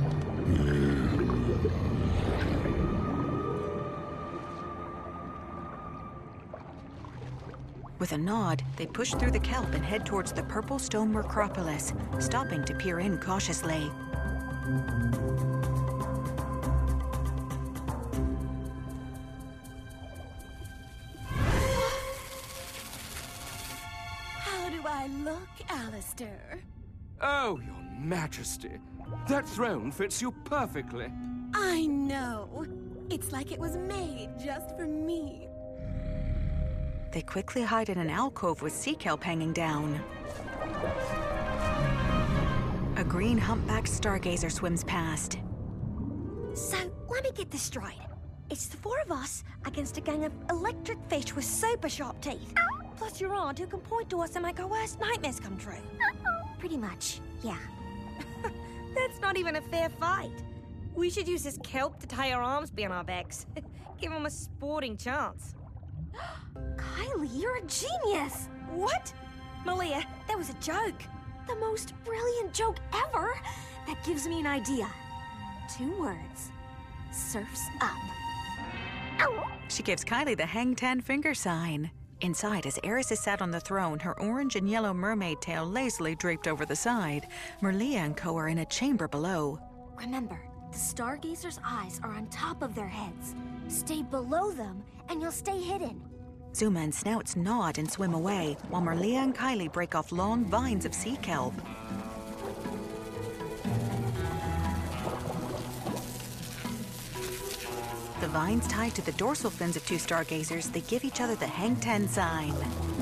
With a nod, they push through the kelp and head towards the purple stone Mercropolis, stopping to peer in cautiously. How do I look, Alistair? Oh, Your Majesty. That throne fits you perfectly. I know. It's like it was made just for me. They quickly hide in an alcove with sea kelp hanging down. A green humpbacked stargazer swims past. So, let me get this straight. It's the four of us against a gang of electric fish with super sharp teeth. Plus your aunt who can point to us and make our worst nightmares come true. Pretty much, yeah. That's not even a fair fight. We should use this kelp to tie our arms behind our backs. Give them a sporting chance. Kylie, you're a genius! What? Malia, that was a joke. The most brilliant joke ever. That gives me an idea. Two words. Surf's up. She gives Kylie the hang ten finger sign. Inside, as Eris is sat on the throne, her orange and yellow mermaid tail lazily draped over the side, Merlia and co are in a chamber below. Remember, the stargazers' eyes are on top of their heads. Stay below them, and you'll stay hidden. Zuma and Snouts nod and swim away, while Merlia and Kylie break off long vines of sea kelp. The vines tied to the dorsal fins of two stargazers, they give each other the hang ten sign.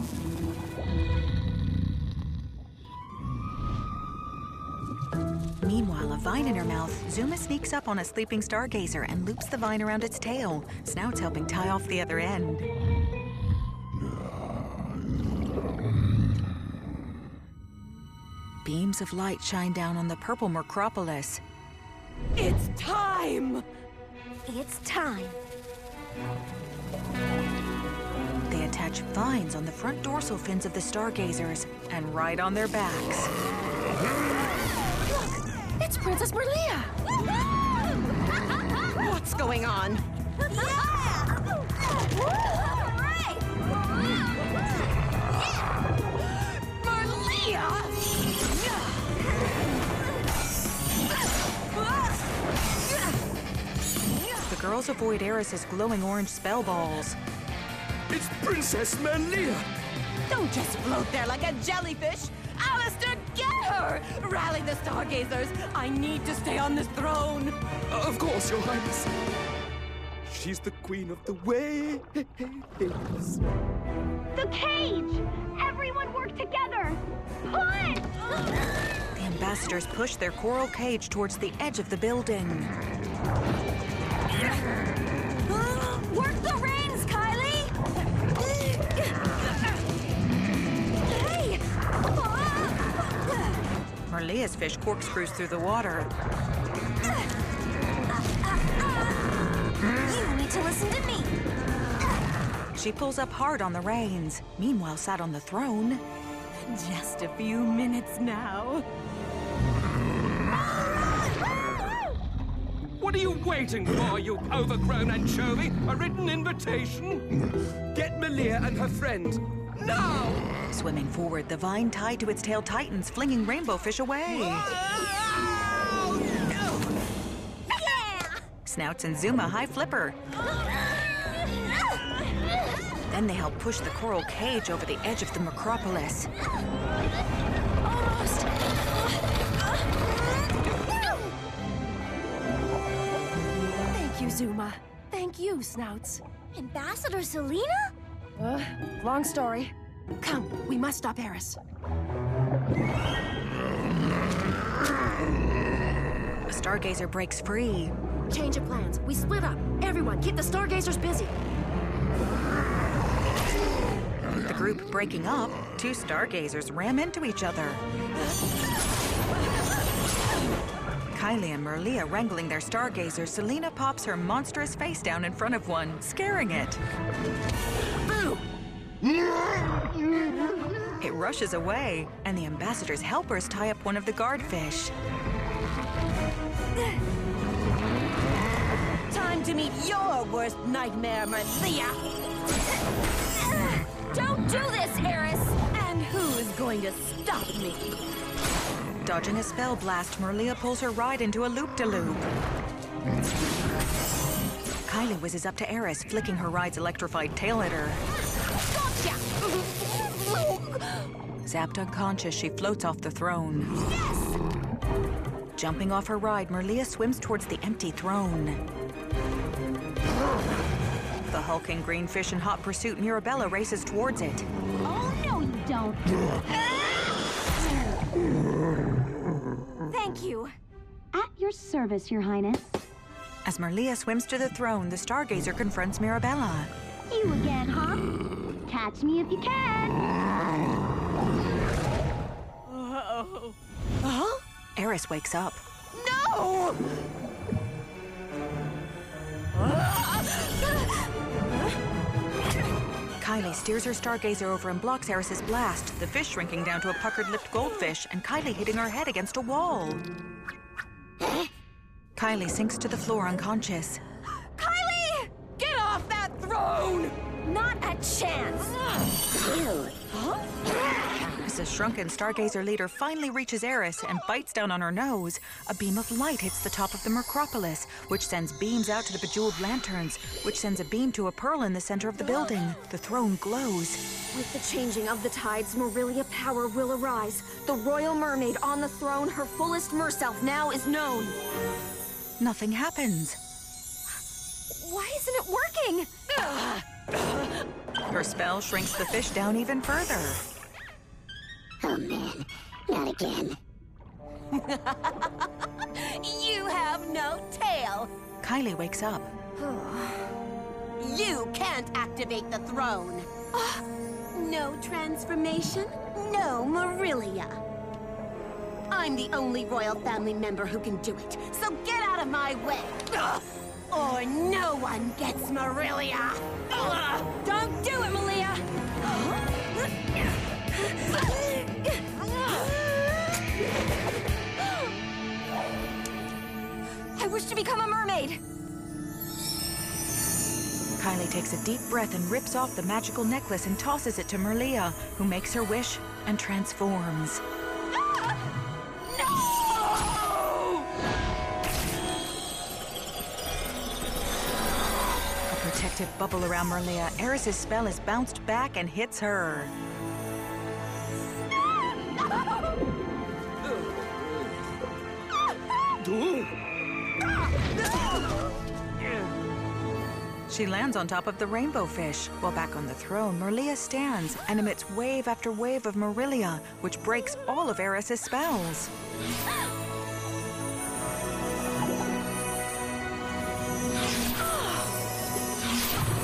Meanwhile, a vine in her mouth, Zuma sneaks up on a sleeping stargazer and loops the vine around its tail, Snouts helping tie off the other end. Beams of light shine down on the purple Mercropolis. It's time! It's time. They attach vines on the front dorsal fins of the stargazers and ride on their backs. Look! It's Princess Merlia! What's going on? The girls avoid Eris's glowing orange spell balls. It's Princess Merlia! Don't just float there like a jellyfish! Alistair, get her! Rally the stargazers! I need to stay on this throne! Uh, of course, Your Highness. She's the queen of the waves. The cage! Everyone work together! Push! The ambassadors push their coral cage towards the edge of the building. Work the reins, Kylie! Hey! Marlia's fish corkscrews through the water. You need to listen to me. She pulls up hard on the reins. Meanwhile, sat on the throne. Just a few minutes now. What are you waiting for, you overgrown anchovy? A written invitation? Get Malia and her friend. Now! Swimming forward, the vine tied to its tail tightens, flinging rainbow fish away. Yeah! Snouts and Zuma high flipper. Then they help push the coral cage over the edge of the Macropolis. Almost. Thank you, Zuma. Thank you, Snouts. Ambassador Selena? Uh, long story. Come, we must stop Eris. A stargazer breaks free. Change of plans. We split up. Everyone, keep the stargazers busy. The group breaking up, two stargazers ram into each other. Kylie and Marlia wrangling their stargazers, Selena pops her monstrous face down in front of one, scaring it. Boo! It rushes away, and the ambassador's helpers tie up one of the guardfish. Time to meet your worst nightmare, Marlia! Don't do this, Eris! And who's going to stop me? Dodging a spell blast, Marlia pulls her ride into a loop-de-loop. Kylie whizzes up to Eris, flicking her ride's electrified tail at her. Gotcha! Zapped unconscious, she floats off the throne. Yes! Jumping off her ride, Marlia swims towards the empty throne. The hulking green fish in hot pursuit, Mirabella races towards it. Oh, no, you don't. Thank you. At your service, Your Highness. As Marlia swims to the throne, the stargazer confronts Mirabella. You again, huh? Catch me if you can. Uh-oh. Huh? Eris wakes up. No! Kylie steers her stargazer over and blocks Eris's blast, the fish shrinking down to a puckered-lipped goldfish, and Kylie hitting her head against a wall. Kylie sinks to the floor unconscious. Kylie! Get off that throne! Not a chance! Huh? As the shrunken stargazer leader finally reaches Eris and bites down on her nose, a beam of light hits the top of the Macropolis, which sends beams out to the bejeweled lanterns, which sends a beam to a pearl in the center of the building. The throne glows. With the changing of the tides, Marilia power will arise. The royal mermaid on the throne, her fullest merself now is known. Nothing happens. Why isn't it working? Her spell shrinks the fish down even further. Oh man, not again. You have no tail. Kylie wakes up. You can't activate the throne. No transformation, no Marilia. I'm the only royal family member who can do it, so get out of my way. Or no one gets Marilia. Don't do it, Malia! I wish to become a mermaid! Kylie takes a deep breath and rips off the magical necklace and tosses it to Marlia, who makes her wish and transforms. A protective bubble around Marlia, Eris's spell is bounced back and hits her. She lands on top of the rainbow fish. While back on the throne, Marlia stands and emits wave after wave of Marilia, which breaks all of Eris's spells.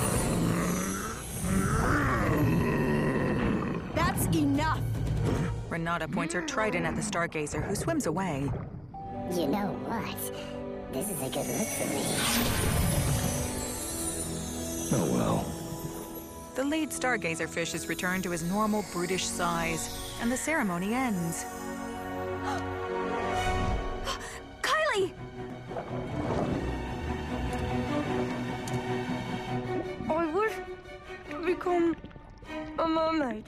That's enough! Renata points her trident at the stargazer, who swims away. You know what? This is a good look for me. Oh well. The lead stargazer fish is returned to his normal brutish size, and the ceremony ends. Kylie! I wish to become a mermaid.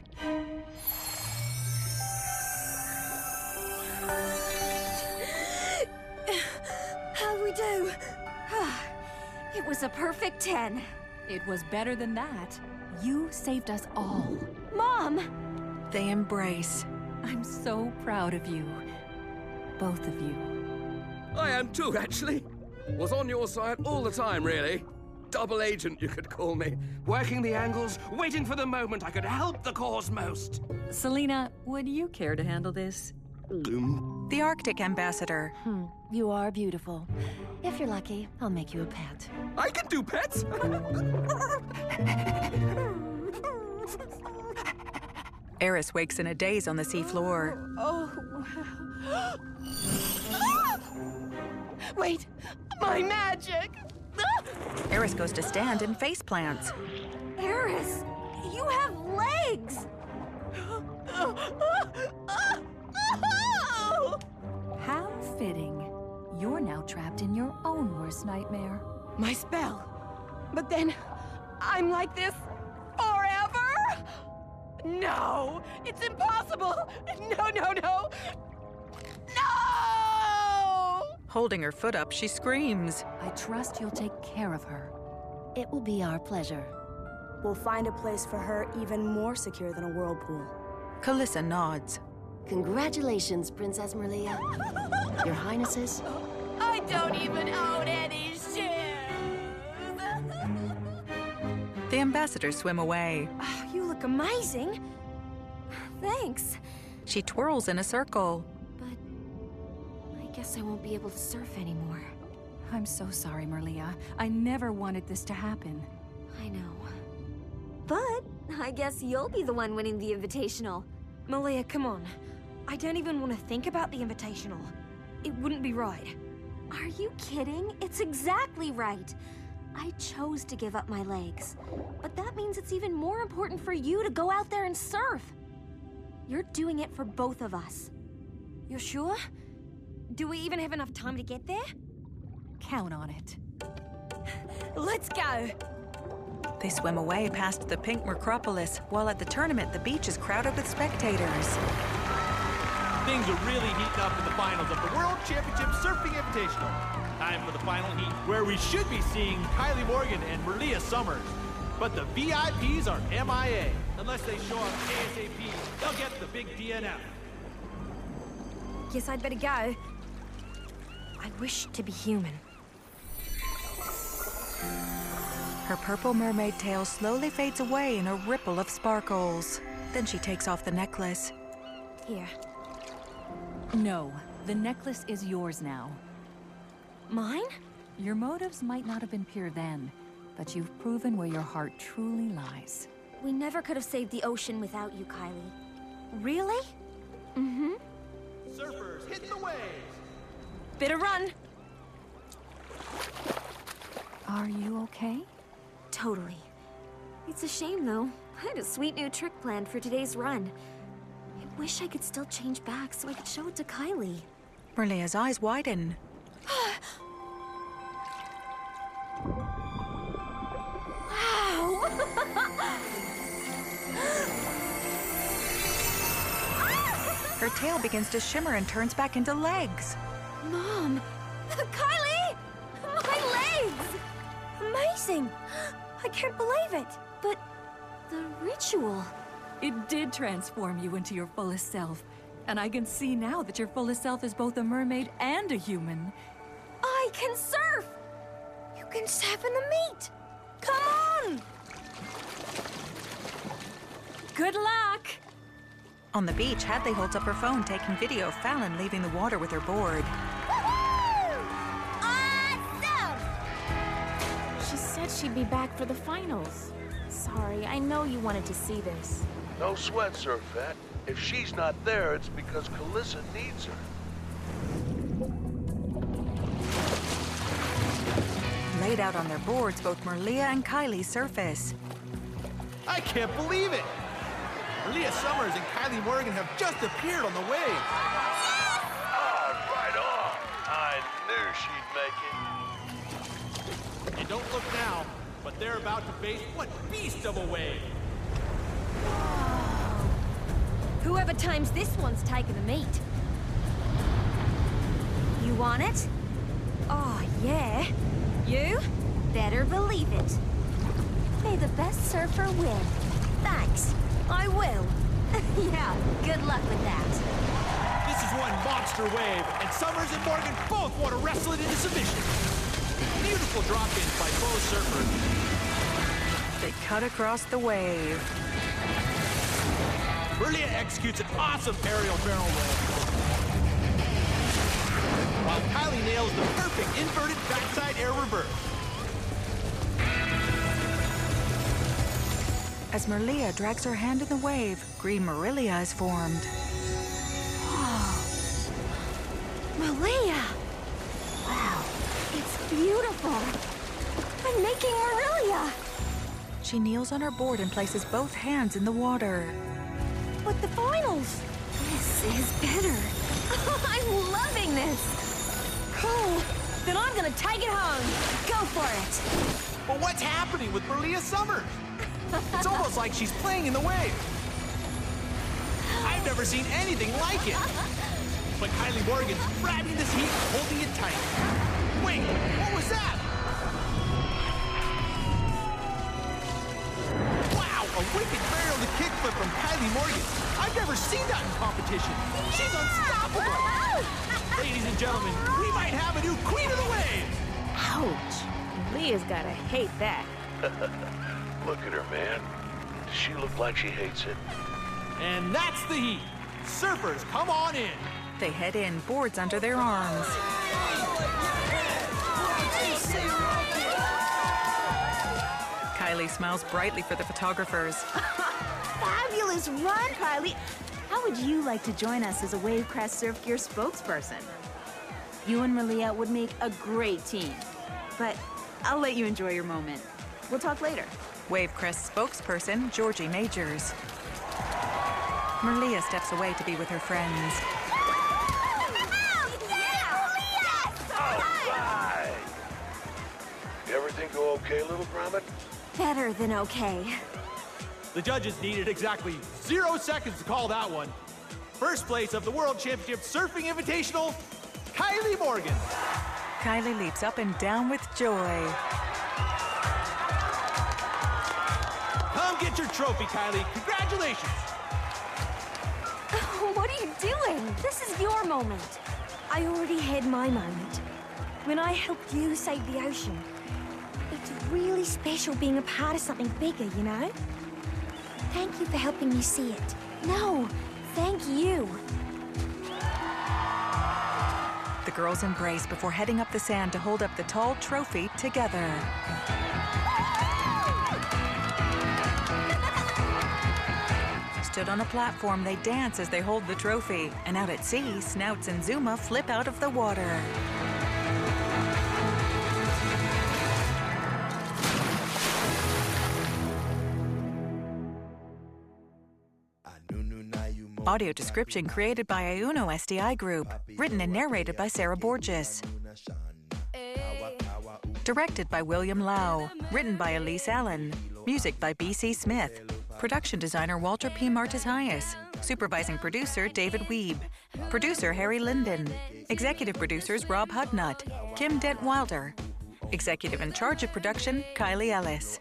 How'd we do? It was a perfect ten. It was better than that. You saved us all. Mom! They embrace. I'm so proud of you. Both of you. I am too, actually. Was on your side all the time, really. Double agent, you could call me. Working the angles, waiting for the moment I could help the cause most. Selena, would you care to handle this? The Arctic ambassador. Hmm. You are beautiful. If you're lucky, I'll make you a pet. I can do pets! Eris wakes in a daze on the seafloor. Oh. Wait, my magic! Eris goes to stand and face plants. Eris, you have legs! How fitting. You're now trapped in your own worst nightmare. My spell. But then, I'm like this forever? No, it's impossible! No, no, no! No! Holding her foot up, she screams. I trust you'll take care of her. It will be our pleasure. We'll find a place for her even more secure than a whirlpool. Calissa nods. Congratulations, Princess Merlia. Your Highnesses. I don't even own any shoes! The ambassadors swim away. Oh, you look amazing. Thanks. She twirls in a circle. I guess I won't be able to surf anymore. I'm so sorry, Merlia. I never wanted this to happen. I know. But I guess you'll be the one winning the Invitational. Malia, come on. I don't even want to think about the Invitational. It wouldn't be right. Are you kidding? It's exactly right. I chose to give up my legs. But that means it's even more important for you to go out there and surf. You're doing it for both of us. You're sure? Do we even have enough time to get there? Count on it. Let's go! They swim away past the pink Mercropolis, while at the tournament the beach is crowded with spectators. Things are really heating up in the finals of the World Championship Surfing Invitational. Time for the final heat, where we should be seeing Kylie Morgan and Merlia Summers. But the V I Ps are M I A. Unless they show up ASAP, they'll get the big D N F. Guess I'd better go. I wish to be human. Her purple mermaid tail slowly fades away in a ripple of sparkles. Then she takes off the necklace. Here. No, the necklace is yours now. Mine? Your motives might not have been pure then, but you've proven where your heart truly lies. We never could have saved the ocean without you, Kylie. Really? Mm-hmm. Surfers, hit the waves! Bit of run. Are you okay? Totally. It's a shame, though. I had a sweet new trick planned for today's run. I wish I could still change back so I could show it to Kylie. Merlia's eyes widen. Wow! Her tail begins to shimmer and turns back into legs. Mom! Kylie! My legs! Amazing! I can't believe it! But the ritual... It did transform you into your fullest self. And I can see now that your fullest self is both a mermaid and a human. I can surf! You can surf in the meat! Come on! Good luck! On the beach, Hadley holds up her phone, taking video of Fallon leaving the water with her board. Awesome! She said she'd be back for the finals. sorry. I know you wanted to see this. No sweat, Surfette. If she's not there, it's because Calissa needs her. Laid out on their boards, both Merlia and Kylie surface. I can't believe it! Merlia Summers and Kylie Morgan have just appeared on the wave. Oh, right on. I knew she'd make it. And don't look now, but they're about to face what beast of a wave! Whoever times this one's taking the meat. You want it? Oh, yeah. You? Better believe it. May the best surfer win. Thanks. I will. Yeah, good luck with that. This is one monster wave, and Summers and Morgan both want to wrestle it into submission. Beautiful drop-ins by both surfers. They cut across the wave. Merlia executes an awesome aerial barrel roll, while Kylie nails the perfect inverted backside air reverse. As Merlia drags her hand in the wave, green Marilia is formed. Oh. Merlia! Wow, it's beautiful. I'm making Marilia. She kneels on her board and places both hands in the water. But the finals! This is better. I'm loving this. Cool. Then I'm gonna take it home. Go for it. But what's happening with Merlia Summers? It's almost like she's playing in the wave. I've never seen anything like it. But Kylie Morgan's grabbing this heat, holding it tight. Wait, what was that? Wow, a wicked barrel to kickflip from Kylie Morgan. I've never seen that in competition. She's unstoppable. Ladies and gentlemen, we might have a new queen of the wave. Ouch. Leah's gotta hate that. Look at her, man. Does she look like she hates it? And that's the heat. Surfers, come on in. They head in, boards under their arms. Kylie smiles brightly for the photographers. Fabulous run, Kylie. How would you like to join us as a Wavecrest Surf Gear spokesperson? You and Merlia would make a great team. But I'll let you enjoy your moment. We'll talk later. Wavecrest spokesperson, Georgie Majors. Merlia steps away to be with her friends. All right. Everything go okay, little Gromit? Better than okay. The judges needed exactly zero seconds to call that one. First place of the World Championship Surfing Invitational, Kylie Morgan. Kylie leaps up and down with joy. Come get your trophy, Kylie. Congratulations. Oh, what are you doing? This is your moment. I already had my moment. When I helped you save the ocean. It's really special being a part of something bigger, you know? Thank you for helping me see it. No, thank you. The girls embrace before heading up the sand to hold up the tall trophy together. Stood on a platform, they dance as they hold the trophy. And out at sea, Snouts and Zuma flip out of the water. Audio description created by Auno S D I Group. Written and narrated by Sarah Borges. Directed by William Lau. Written by Elise Allen. Music by B C Smith. Production designer Walter P. Martesias. Supervising producer David Weeb. Producer Harry Linden. Executive producers Rob Hudnut. Kim Dent Wilder. Executive in charge of production Kylie Ellis.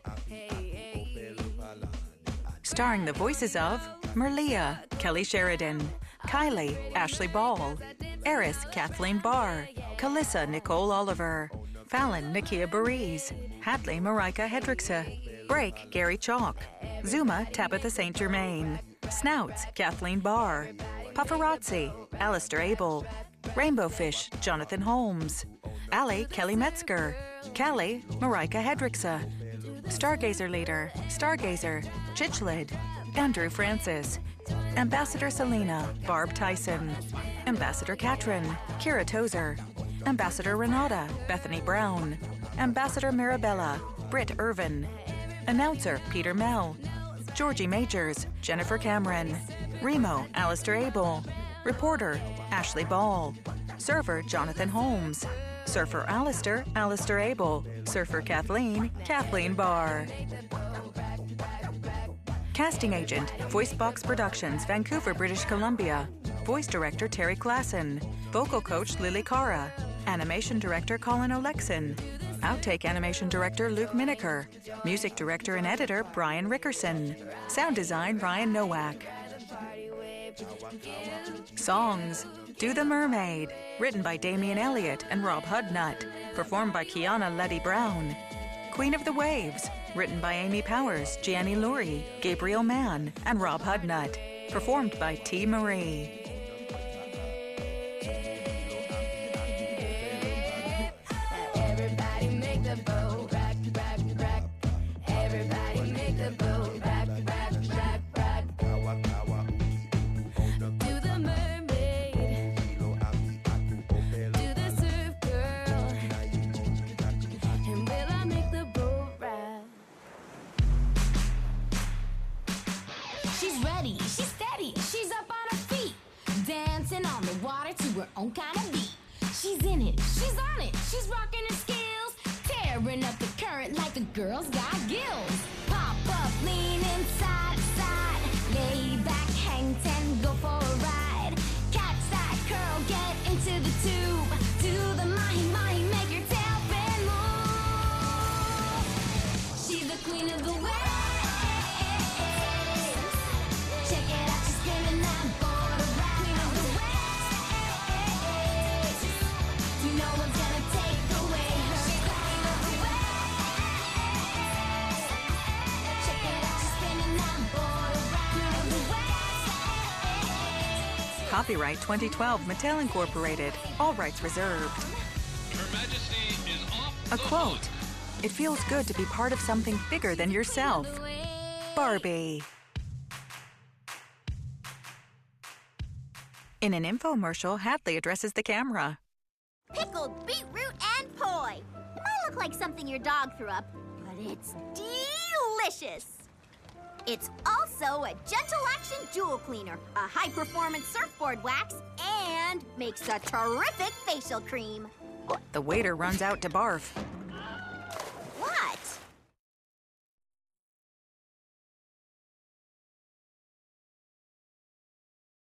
Starring the voices of Merlia, Kelly Sheridan, Kylie, Ashley Ball, Eris, Kathleen Barr, Calissa, Nicole Oliver, Fallon, Nakia Burries, Hadley, Marika Hedrickse, Break, Gary Chalk, Zuma, Tabitha Saint Germain, Snouts, Kathleen Barr, Pufferazzi, Alistair Abel, Rainbow Fish, Jonathan Holmes, Ali, Kelly Metzger, Callie, Marika Hedrickse, Stargazer Leader, Stargazer, Chichlid, Andrew Francis, Ambassador Selena, Barb Tyson, Ambassador Katrin, Kira Tozer, Ambassador Renata, Bethany Brown, Ambassador Marabella, Britt Irvin, Announcer Peter Mell, Georgie Majors, Jennifer Cameron, Remo, Alistair Abel, Reporter, Ashley Ball, Surfer, Jonathan Holmes, Surfer Alistair, Alistair Abel, Surfer Kathleen, Kathleen Barr. Casting Agent, VoiceBox Productions, Vancouver, British Columbia. Voice Director Terry Klassen. Vocal Coach Lily Cara. Animation Director Colin Olexin. Outtake Animation Director Luke Miniker. Music Director and Editor Brian Rickerson. Sound Design Ryan Nowak. Songs: Do the Mermaid, written by Damian Elliott and Rob Hudnut, performed by Kiana Letty Brown. Queen of the Waves, written by Amy Powers, Gianni Lurie, Gabriel Mann, and Rob Hudnut, performed by T. Marie. Everybody make the boat rock, rock, rock. Everybody make the boat rock, rock, rock, rock. Do the mermaid. Do the surf girl. And will I make the boat rock? She's ready, she's steady, she's up on her feet, dancing on the water to her own kind of beat. She's in it, she's on it, she's rocking her skills, tearing up the current like the girl's got gills. Pop up, lean inside, side, lay back, hang ten, go for a ride. Catch that curl, get into the tube, do the mahi mahi, make your tail fin move. She's the queen of the waves. Check it out, she's spinning that board around. Queen of the waves. No one's gonna take away her. She's the queen of the waves. Check it out, she's spinning that board around. Queen of the waves. Copyright twenty twelve, Mattel Incorporated. All rights reserved. Her Majesty is off A quote: It feels good to be part of something bigger than yourself. Barbie. In an infomercial, Hadley addresses the camera. Pickled beetroot and poi. It might look like something your dog threw up, but it's delicious. It's also a gentle action jewel cleaner, a high-performance surfboard wax, and makes a terrific facial cream. The waiter runs out to barf.